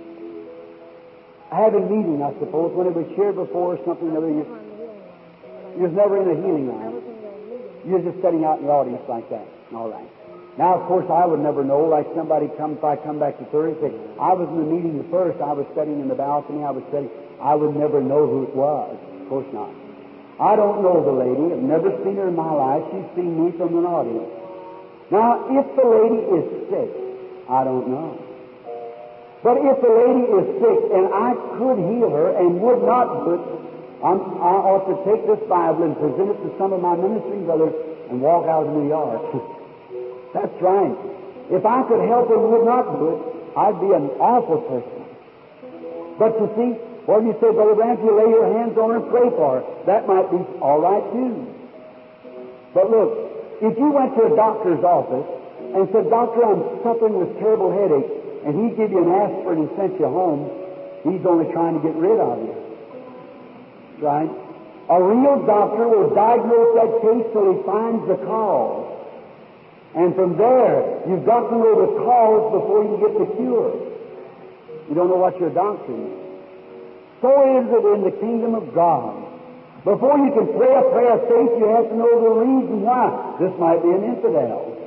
I had a meeting, I suppose, when it was here before or something or other. You, you was never in a healing line. You were just sitting out in the audience like that. All right. Now, of course, I would never know. Like somebody come, if I come back to Thursday, I was in the meeting at first. I was sitting in the balcony. I was sitting. I would never know who it was. Of course not. I don't know the lady. I've never seen her in my life. She's seen me from an audience. Now, if the lady is sick, I don't know. But if the lady is sick and I could heal her and would not do it, I'm, I ought to take this Bible and present it to some of my ministering brothers and walk out of New York. That's right. If I could help her and would not do it, I'd be an awful person. But you see, what do you say, Brother Brandt? You lay your hands on her and pray for her. That might be all right, too. But look, if you went to a doctor's office and said, Doctor, I'm suffering with terrible headache, and he'd give you an aspirin and sent you home, he's only trying to get rid of you. Right? A real doctor will diagnose that case till he finds the cause. And from there, you've got to know the cause before you get the cure. You don't know what your doctrine is. So is it in the kingdom of God. Before you can pray a prayer of faith, you have to know the reason why. This might be an infidel.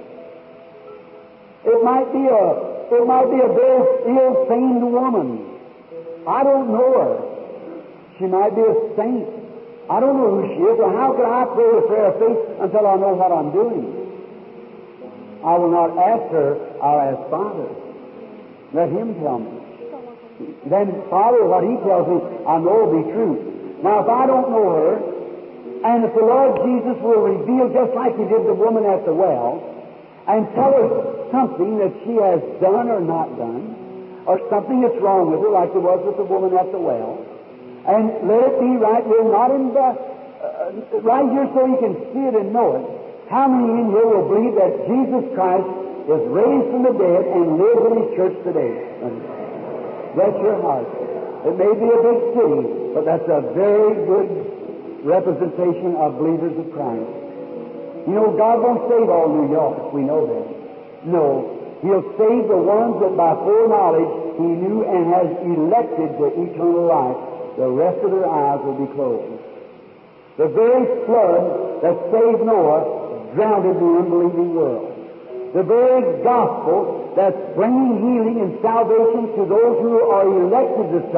It might be a It might be a very ill-trained woman. I don't know her. She might be a saint. I don't know who she is, or how can I pray a prayer of faith until I know what I'm doing? I will not ask her, I'll ask Father. Let Him tell me. Then Father, what He tells me, I know will be true. Now, if I don't know her, and if the Lord Jesus will reveal, just like He did the woman at the well, and tell her something that she has done or not done, or something that's wrong with her, like there was with the woman at the well, and let it be right here, not in the, uh, right here so you can see it and know it. How many in here will believe that Jesus Christ is raised from the dead and lives in His church today? Bless your heart. It may be a big city, but that's a very good representation of believers of Christ. You know, God won't save all New York. We know that. No. He'll save the ones that by foreknowledge He knew and has elected to eternal life. The rest of their eyes will be closed. The very flood that saved Noah drowned the unbelieving world. The very gospel that's bringing healing and salvation to those who are elected as such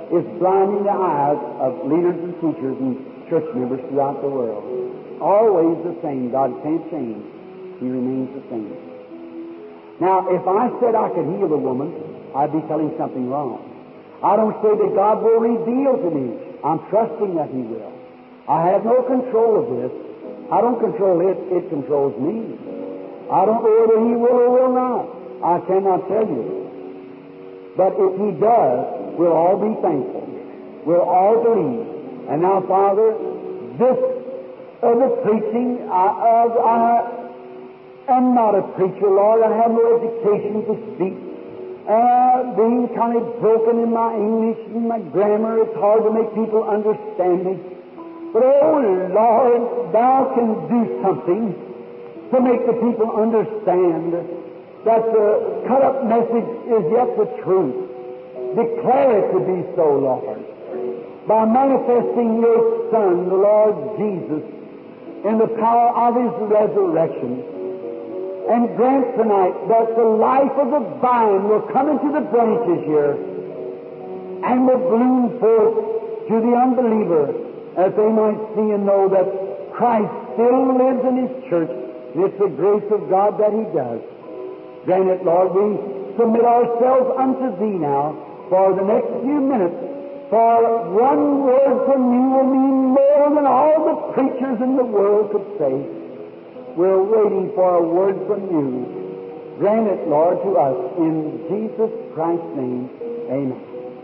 is blinding the eyes of leaders and teachers and church members throughout the world. Always the same. God can't change. He remains the same. Now, if I said I could heal a woman, I'd be telling something wrong. I don't say that God will reveal to me. I'm trusting that He will. I have no control of this. I don't control it. It controls me. I don't know whether He will or will not. I cannot tell you. But if He does, we'll all be thankful. We'll all believe. And now, Father, this of the preaching, I, I, I am not a preacher, Lord. I have no education to speak. Uh, being kind of broken in my English and my grammar, it's hard to make people understand me. But, oh, Lord, Thou can do something to make the people understand that the cut-up message is yet the truth. Declare it to be so, Lord, by manifesting Your Son, the Lord Jesus, in the power of His resurrection. And grant tonight that the life of the vine will come into the branches here and will bloom forth to the unbeliever, as they might see and know that Christ still lives in His church. It's the grace of God that He does. Grant it, Lord. We submit ourselves unto Thee now for the next few minutes, for one word from You will mean more than all the preachers in the world could say. We're waiting for a word from You. Grant it, Lord, to us in Jesus Christ's name. Amen.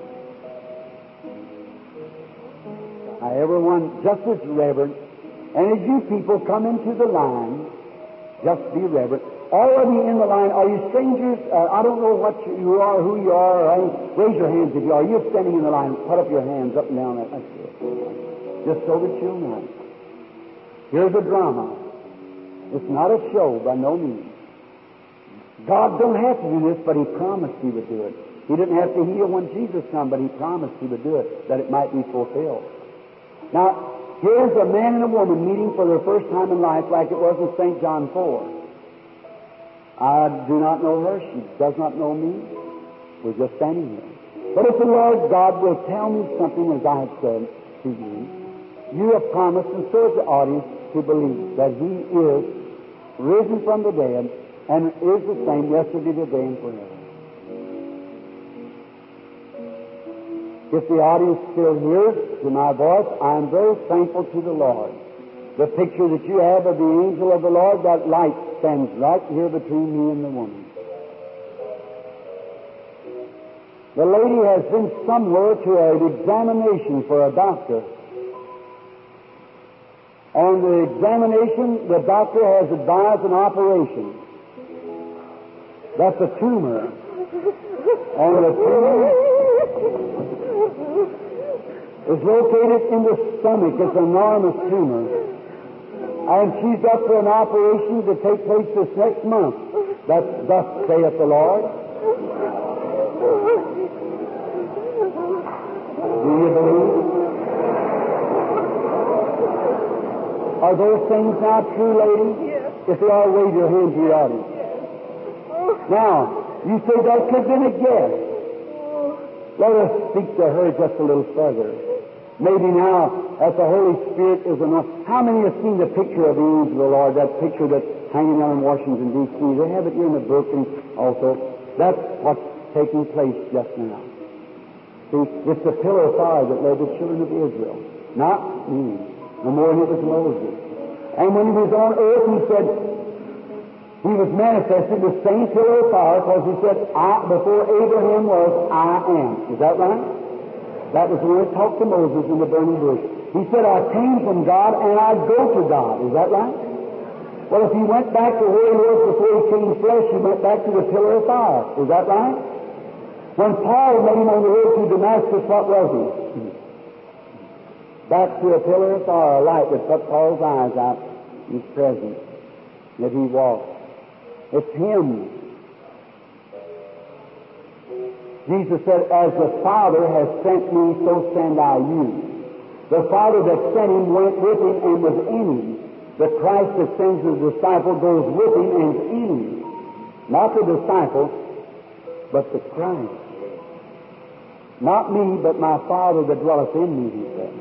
Now, everyone, just as reverent, and as you people come into the line, just be reverent. All of you in the line, are you strangers? Uh, I don't know what you, you are, who you are. Or any, raise your hands if you are. You're standing in the line. Put up your hands up and down. That's it. Just so that you'll know. Here's a drama. It's not a show by no means. God don't have to do this, but He promised He would do it. He didn't have to heal when Jesus came, but He promised He would do it, that it might be fulfilled. Now, here's a man and a woman meeting for their first time in life, like it was in Saint John four. I do not know her. She does not know me. We're just standing here. But if the Lord God will tell me something, as I have said to you, you have promised, and so has the audience, to believe that He is risen from the dead and is the same yesterday, today, and forever. If the audience still hears to my voice, I am very thankful to the Lord. The picture that you have of the angel of the Lord, that light stands right here between me and the woman. The lady has been somewhere to an examination for a doctor. On the examination, the doctor has advised an operation. That's a tumor. And the tumor is located in the stomach. It's an enormous tumor. And she's up for an operation to take place this next month. That's thus saith the Lord. Do you believe? Are those things now true, lady? Yes. If they are, wave your hand to your audience. Yes. Now, you say that could have been a guess. Let us speak to her just a little further. Maybe now, as the Holy Spirit is enough. How many have seen the picture of the angel of the Lord, that picture that's hanging down in Washington, D C? They have it here in the book and also. That's what's taking place just now. See, it's the pillar of fire that led the children of Israel, not me. No more than it was Moses. And when he was on earth, he said, he was manifested the same pillar of fire, because he said, I, before Abraham was, I am. Is that right? That was when he talked to Moses in the burning bush. He said, I came from God and I go to God. Is that right? Well, if he went back to where he was before he came flesh, he went back to the pillar of fire. Is that right? When Paul met him on the road to Damascus, what was he? Back to a pillar of fire, a light that put Paul's eyes out. His presence that he walked. It's him. Jesus said, as the Father has sent me, so send I you. The Father that sent him went with him and was in him. The Christ that sends the disciple goes with him and is in him. Not the disciple, but the Christ. Not me, but my Father that dwelleth in me, he said.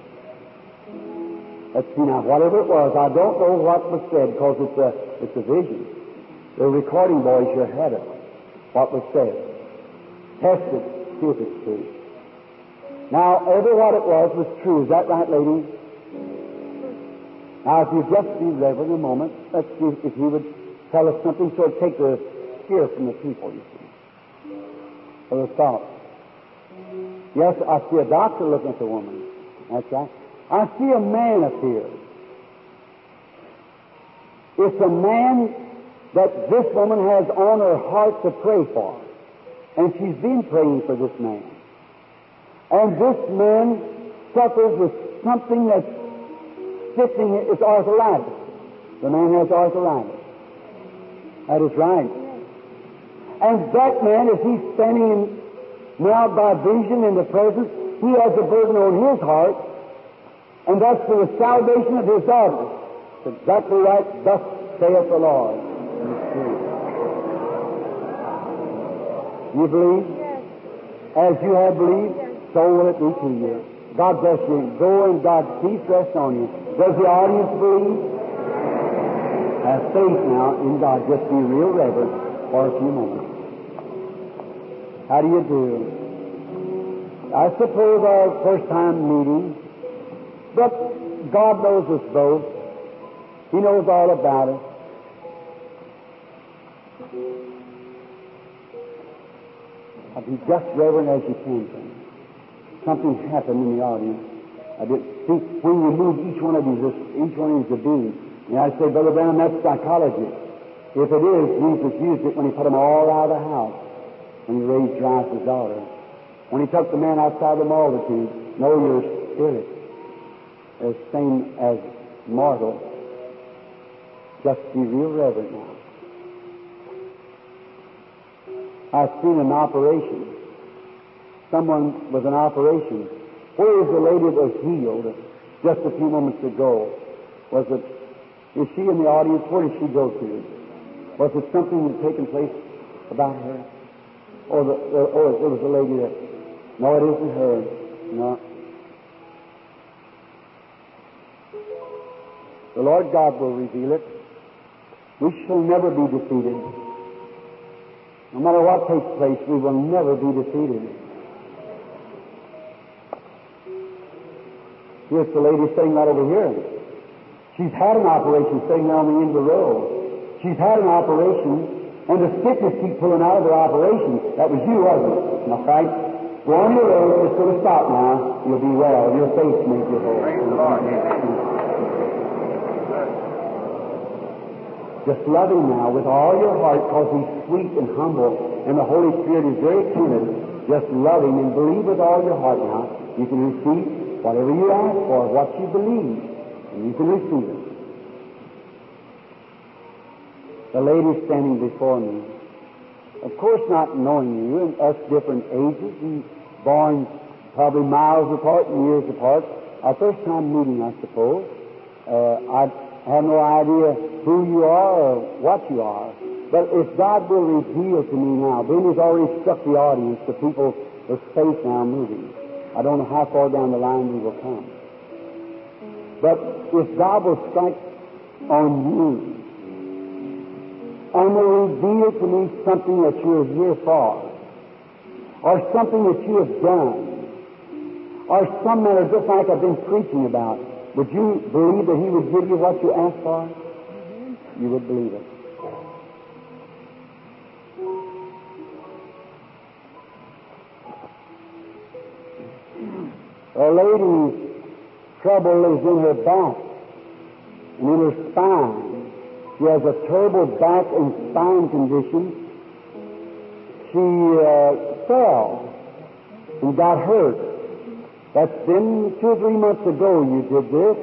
Let's see now, whatever it was, I don't know what was said because it's a, it's a vision. The recording boys should have had it. What was said. Test it, see if it's true. Now, ever what it was was true. Is that right, lady? Now, if you just be reverent a moment, let's see if he would tell us something so it'd take the fear from the people, you see. For the thought. Yes, I see a doctor looking at the woman. That's right. I see a man appear. It's a man that this woman has on her heart to pray for. And she's been praying for this man. And this man suffers with something that's stiffening. It's arthritis. The man has arthritis. That is right. And that man, as he's standing in, now by vision in the presence, he has a burden on his heart, and that's for the salvation of his daughters. It's exactly right. Thus saith the Lord. You believe? Yes. As you have believed, Yes. so will it be to you. God bless you. Go and God's peace rest on you. Does the audience believe? Have faith now in God. Just be real reverent for a few moments. How do you do? I suppose our first time meeting, but God knows us both. He knows all about us. I'll be just reverent as you can. Something happened in the audience. I did see when we moved each one of these, each one of these a being. And I say, Brother Brown, that's psychology. If it is, Jesus used it when he put them all out of the house. When he raised Jairus' daughter. When he took the man outside the multitude, know your spirit. The same as mortal. Just be real reverent now. I've seen an operation. Someone with an operation. Where is the lady that was healed just a few moments ago? Was it, is she in the audience? Where did she go to? Was it something that had taken place about her? Or, the, or, or it was the lady that, no, it isn't her. No. The Lord God will reveal it. We shall never be defeated. No matter what takes place, we will never be defeated. Here's the lady sitting right over here. She's had an operation sitting there on the end of the row. She's had an operation, and the sickness keeps pulling out of her operation. That was you, wasn't it? Now, right? Go on your road. Just going to stop now. You'll be well. Your faith made you whole. Praise the Lord. Just love Him now with all your heart, because He's sweet and humble, and the Holy Spirit is very timid. Just love Him and believe with all your heart now. You can receive whatever you ask for, what you believe, and you can receive it. The lady standing before me, of course not knowing you, and us different ages, and born probably miles apart and years apart. Our first time meeting, I suppose. Uh, I have no idea who you are or what you are. But if God will reveal to me now, then He's already struck the audience, the people with faith now moving. I don't know how far down the line we will come. But if God will strike on you and will reveal to me something that you are here for, or something that you have done, or some matter just like I've been preaching about, would you believe that He would give you what you asked for? You would believe it. A lady's trouble is in her back and in her spine. She has a terrible back and spine condition. She uh, fell and got hurt. That's been two or three months ago you did this.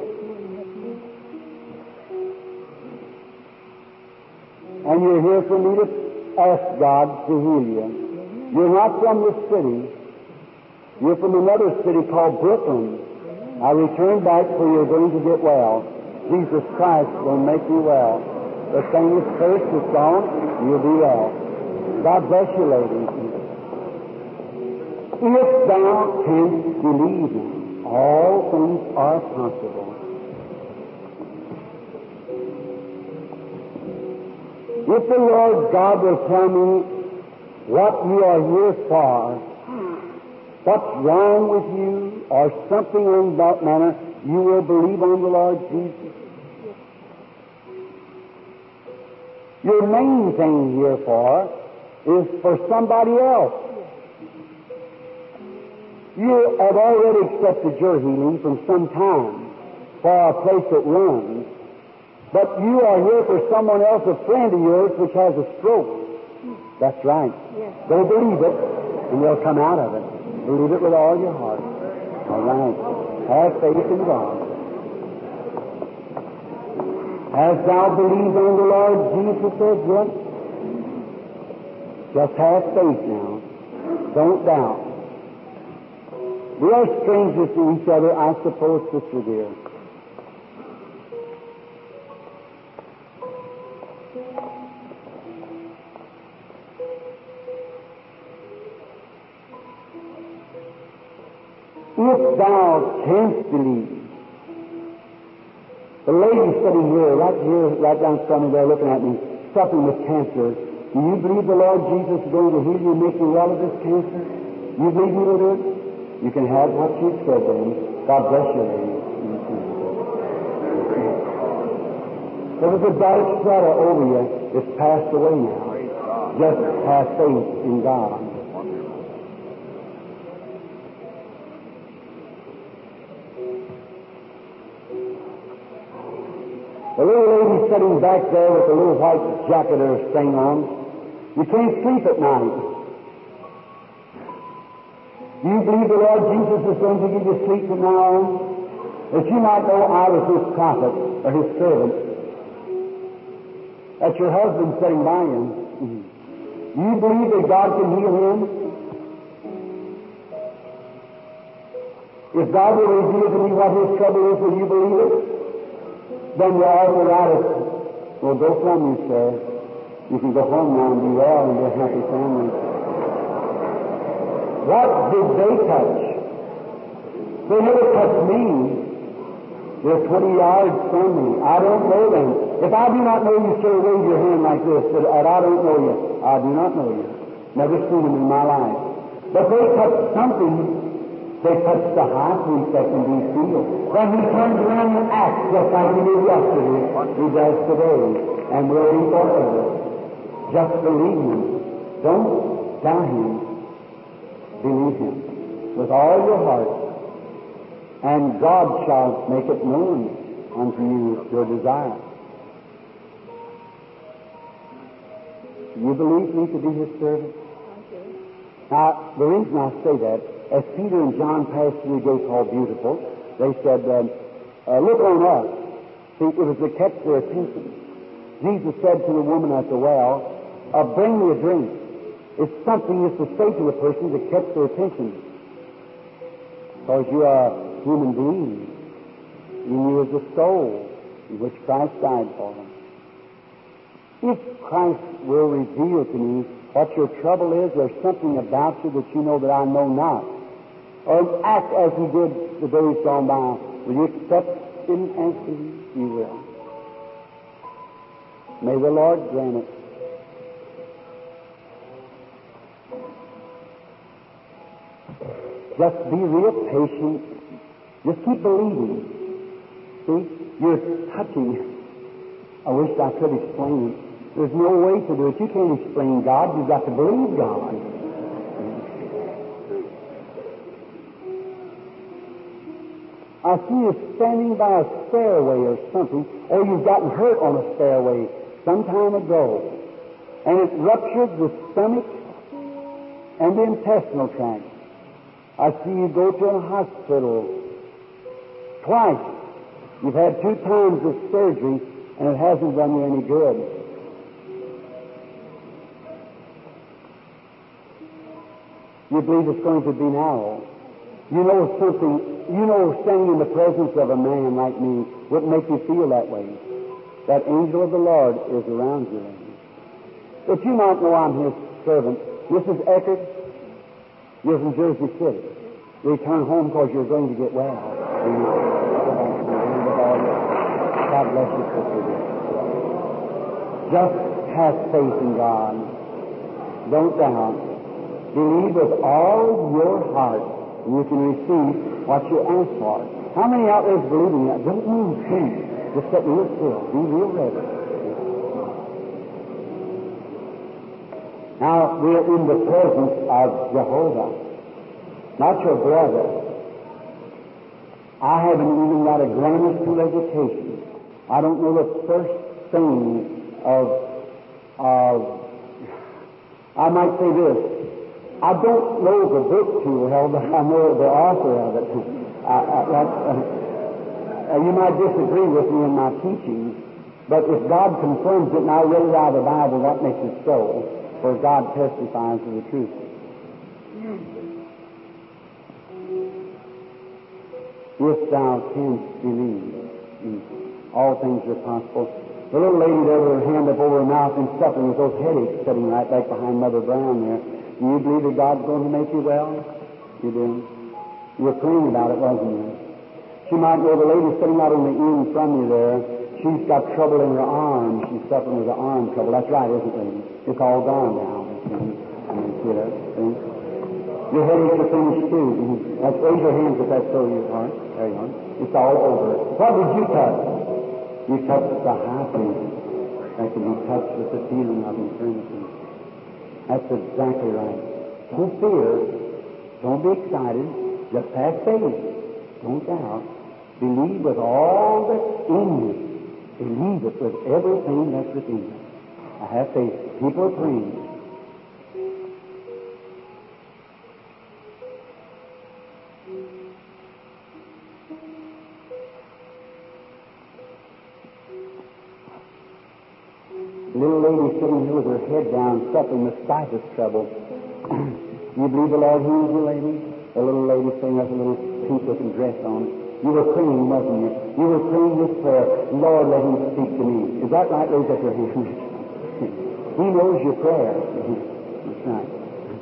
And you're here for me to ask God to heal you. You're not from this city. You're from another city called Brooklyn. I return back for you're going to get well. Jesus Christ will make you well. The thing is cursed, it's gone, you'll be well. God bless you, ladies. If thou canst believe him, all things are possible. If the Lord God will tell me what you are here for, what's wrong with you, or something in that manner, you will believe on the Lord Jesus. Your main thing here for is for somebody else. You have already accepted your healing from some time for a place that runs, but you are here for someone else, a friend of yours, which has a stroke. That's right. Yes. Go believe it, and they'll come out of it. Believe it with all your heart. All right. Have faith in God. As thou believed on the Lord Jesus, says, yes. Just have faith now. Don't doubt. We are strangers to each other, I suppose, sister dear. If thou canst believe. The lady sitting here, right here, right down front of there, looking at me, suffering with cancer. Do you believe the Lord Jesus is going to heal you and make you well of this cancer? You believe He will do it? You can have what you've said to Him. God bless you, lady. There was a dark shadow over you. It's passed away now. Just have faith in God. The little lady sitting back there with a little white jacket or thing on, you can't sleep at night. Do you believe the Lord Jesus is going to give you sleep from now on? That you might know I was His prophet or His servant. That's your husband sitting by you. Mm-hmm. Do you believe that God can heal him? If God will reveal to me what his trouble is, will you believe it? Then the arthritis will go from you, sir. You can go home now and be well and be a happy family. What did they touch? They never touched me. They're twenty yards from me. I don't know them. If I do not know you, sir, wave your hand like this, that I don't know you. I do not know you. Never seen them in my life. But they touched something. They touched the high priest that can be healed. When he turns around and acts just like he did yesterday, he does today, and will be forever. Just believe him. Don't doubt him. Believe him with all your heart, and God shall make it known unto you your desire. You believe me to be his servant? Now, the reason I say that, as Peter and John passed through a gate called Beautiful, they said, um, uh, look on us. See, it was to catch their attention. Jesus said to the woman at the well, uh, bring me a drink. It's something that's to say to a person to catch their attention. Because you are a human being. In you is a soul in which Christ died for them. If Christ will reveal to me what your trouble is, there's something about you that you know that I know not. Or act as he did the days gone by. Will you accept him as he will? May the Lord grant it. Just be real patient. Just keep believing. See, you're touching. I wish I could explain it. There's no way to do it. You can't explain God. You've got to believe God. I see you standing by a stairway or something, or you've gotten hurt on a stairway some time ago, and it ruptured the stomach and the intestinal tract. I see you go to a hospital twice. You've had two times of surgery, and it hasn't done you any good. You believe it's going to be now. You know something, you know standing in the presence of a man like me wouldn't make you feel that way. That angel of the Lord is around you. But you might know I'm his servant. Missus Eckert, You're from Jersey City. Return home because you're going to get well. God bless you, sister. Just have faith in God. Don't doubt. Believe with all your heart, and you can receive what you ask for. How many out there is believing that? Don't move, please. Just sit real still. Be real ready. Now, we're in the presence of Jehovah, not your brother. I haven't even got a grammar school education. I don't know the first thing of, of I might say this. I don't know the book too well, but I know the author of it. I, I, that, uh, you might disagree with me in my teaching, but if God confirms it and I read it out of the Bible, that makes it so, for God testifies to the truth. If thou canst believe, all things are possible. The little lady there with her hand up over her mouth and suffering with those headaches sitting right back behind Mother Brown there. Do you believe that God's going to make you well? You do? You were praying about it, wasn't you? She might know the lady sitting out on the end from you there. She's got trouble in her arm. She's suffering with her arm trouble. That's right, isn't it, lady? It's all gone now. See? I mean, see that? See? Your headaches are finished too. That's, raise your hands if that's so, you are. There you are. It's all over. What did you touch? You touched the high place that can be touched with the feeling of eternity. That's exactly right. Don't fear. Don't be excited. Just have faith. Don't doubt. Believe with all that's in you. Believe it with everything that's within you. I have faith. People are praying. Little lady sitting here with her head down, suffering with sinus trouble. You believe the Lord heals you, lady? The little lady sitting with a little pink-looking dress on. You were praying, wasn't you? You were praying this prayer, Lord, let him speak to me. Is that right? Raise up your hand. He knows your prayer. That's right.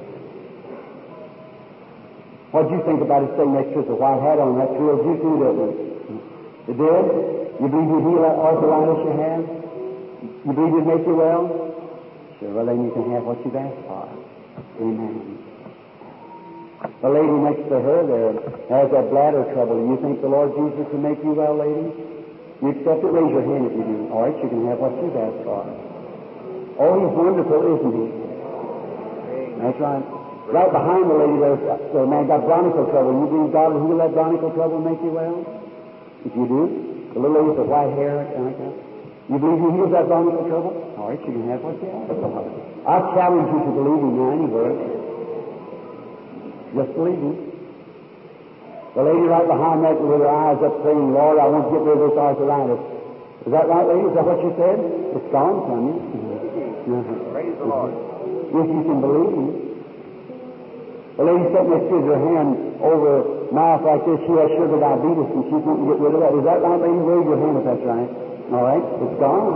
What did you think about it sitting next to us with a white hat on? That thrilled you too, didn't it? It did? You believe you heal that arthritis you have? You believe it'd make you well? Sure, well then you can have what you've asked for. Amen. The lady next to her there has that bladder trouble. You think the Lord Jesus will make you well, lady? You accept it? Raise your hand if you do. All right, you can have what you've asked for. Oh, he's wonderful, isn't he? That's right. Right behind the lady there, the man got bronchial trouble. You believe God will heal that bronchial trouble and make you well? If you do, the little lady with the white hair like that. You believe he heals that bronchial trouble? All right, you can have what you ask for. I challenge you to believe him now anywhere. Just believe him. The lady right behind that with her eyes up praying, Lord, I want to get rid of this arthritis. Is that right, lady? Is that what you said? It's gone from you. Praise the Lord. If you can believe him. The lady sitting next to her hand over mouth like this, she has sugar diabetes and she couldn't get rid of that. Is that right, lady? Raise your hand if that's right. All right, it's gone.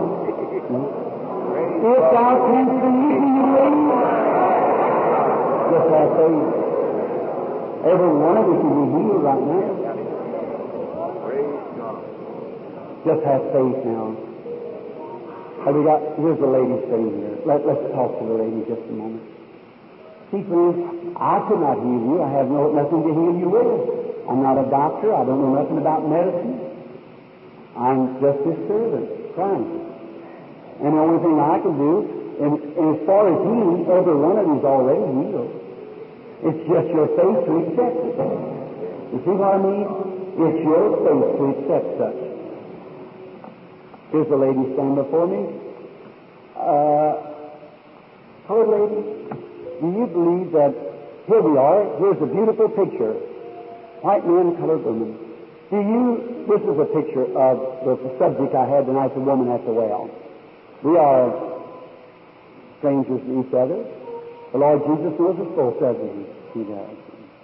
If thou canst believe, you believe. Just have faith. Every one of us can be healed right now. Praise God. Just have faith now. Have we got? Here's the lady sitting here. Let, let's talk to the lady just a moment. See, friends, I could not heal you. I have no nothing to heal you with. I'm not a doctor. I don't know nothing about medicine. I'm just his servant, Christ. And the only thing I can do, and, and as far as healing, every one of you's already healed. It's just your faith to accept it. You see what I mean? It's your faith to accept such. Here's the lady standing before me. Uh, colored lady, do you believe that, here we are, here's a beautiful picture. White man, colored woman. Do you, this is a picture of the subject I had tonight, the woman at the well. We are strangers to each other. The Lord Jesus knows us both, doesn't he? He does.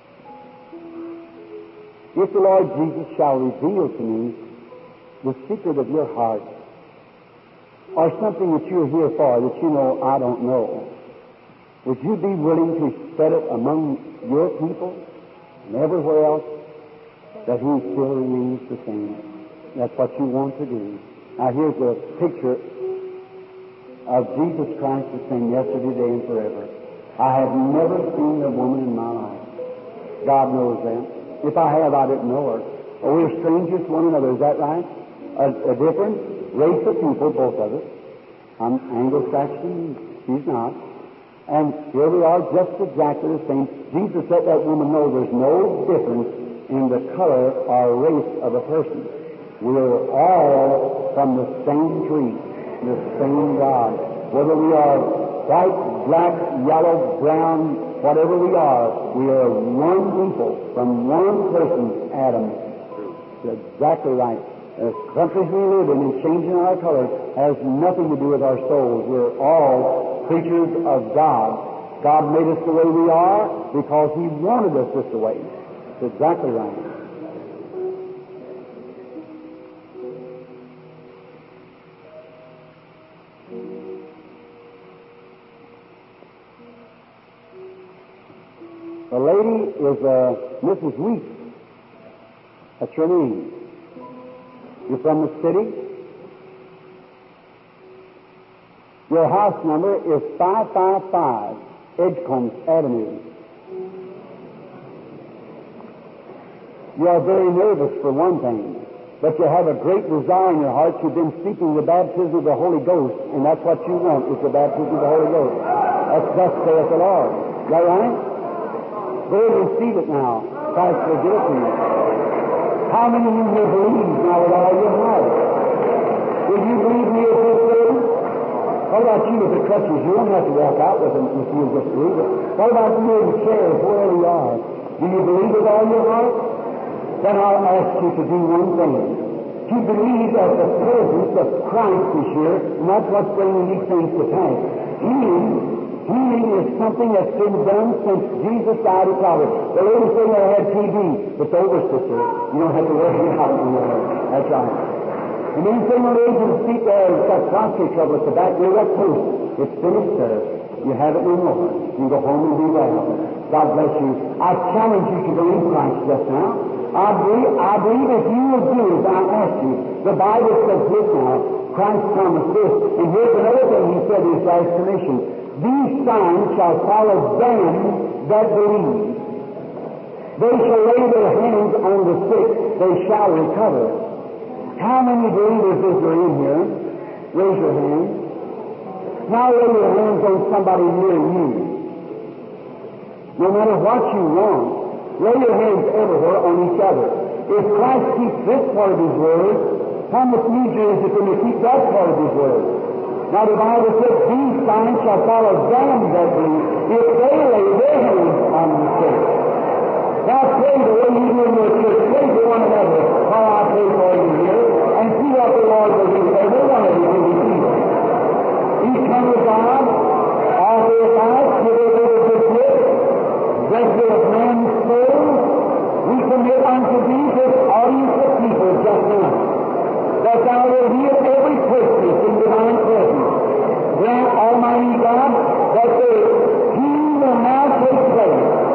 If the Lord Jesus shall reveal to me the secret of your heart, or something that you're here for that you know I don't know, would you be willing to set it among your people and everywhere else that He still remains the same? That's what you want to do. Now here's a picture of Jesus Christ the same yesterday, today, and forever. I have never seen a woman in my life. God knows that. If I have, I didn't know her. Oh, we're strangers to one another, is that right? A, a different race of people, both of us. I'm Anglo-Saxon, she's not. And here we are, just exactly the same. Jesus let that woman know there's no difference in the color or race of a person. We're all from the same tree, the same God. Whether we are white, black, yellow, brown, whatever we are, we are one people from one person, Adam. That's exactly right. The countries we live in and changing our colors has nothing to do with our souls. We're all creatures of God. God made us the way we are because He wanted us this way. That's exactly right. The lady is uh, Missus Weeks. That's your name. You're from the city? Your house number is five five five Edgecombe Avenue. You are very nervous for one thing, but you have a great desire in your heart. You've been seeking the baptism of the Holy Ghost, and that's what you want, is the baptism of the Holy Ghost. That's thus saith the Lord. Is that right? Go ahead and receive it now. Christ will give it to you. How many of you will believe now with all your heart? Will you believe me if it's true? What about you with the crutches? You don't have to walk out with them if you'll just believe it. What about you in the chairs, wherever you are? Do you believe with all your heart? Then I'll ask you to do one thing. To believe that the presence of Christ is here, and that's what's bringing these things to pass. Healing, healing is something that's been done since Jesus died at Calvary. The lady said I had T B. It's over, sister. You don't have to worry about it anymore. That's right. And then say one age and speak there, it's got prostate trouble at the back near that post. It's finished, sir. You have it no more. You go home and be well. God bless you. I challenge you to believe Christ just now. I believe, I believe if you will do as I ask you. The Bible says this now. Christ promised this. And here's another thing He said in His last commission. These signs shall follow them that believe. They shall lay their hands on the sick. They shall recover. How many believers is there in here? Raise your hand. Now lay your hands on somebody near you. No matter what you want, lay your hands everywhere on each other. If Christ keeps this part of His Word, how much easier is it for Him to keep that part of His Word? Now the Bible says, these signs shall follow them that believe, if they lay their hands on the sick. Now pray the way you do in your church. Pray for one another while I pray for you here, and see what the Lord will do. Every one of you will be healed. Eternal God, author of life, giver of every good gift, rescuer of man's soul, we commit unto Thee this audience of people just now, that Thou wilt heal every person in divine presence. Grant, Almighty God, that the healing will now take place.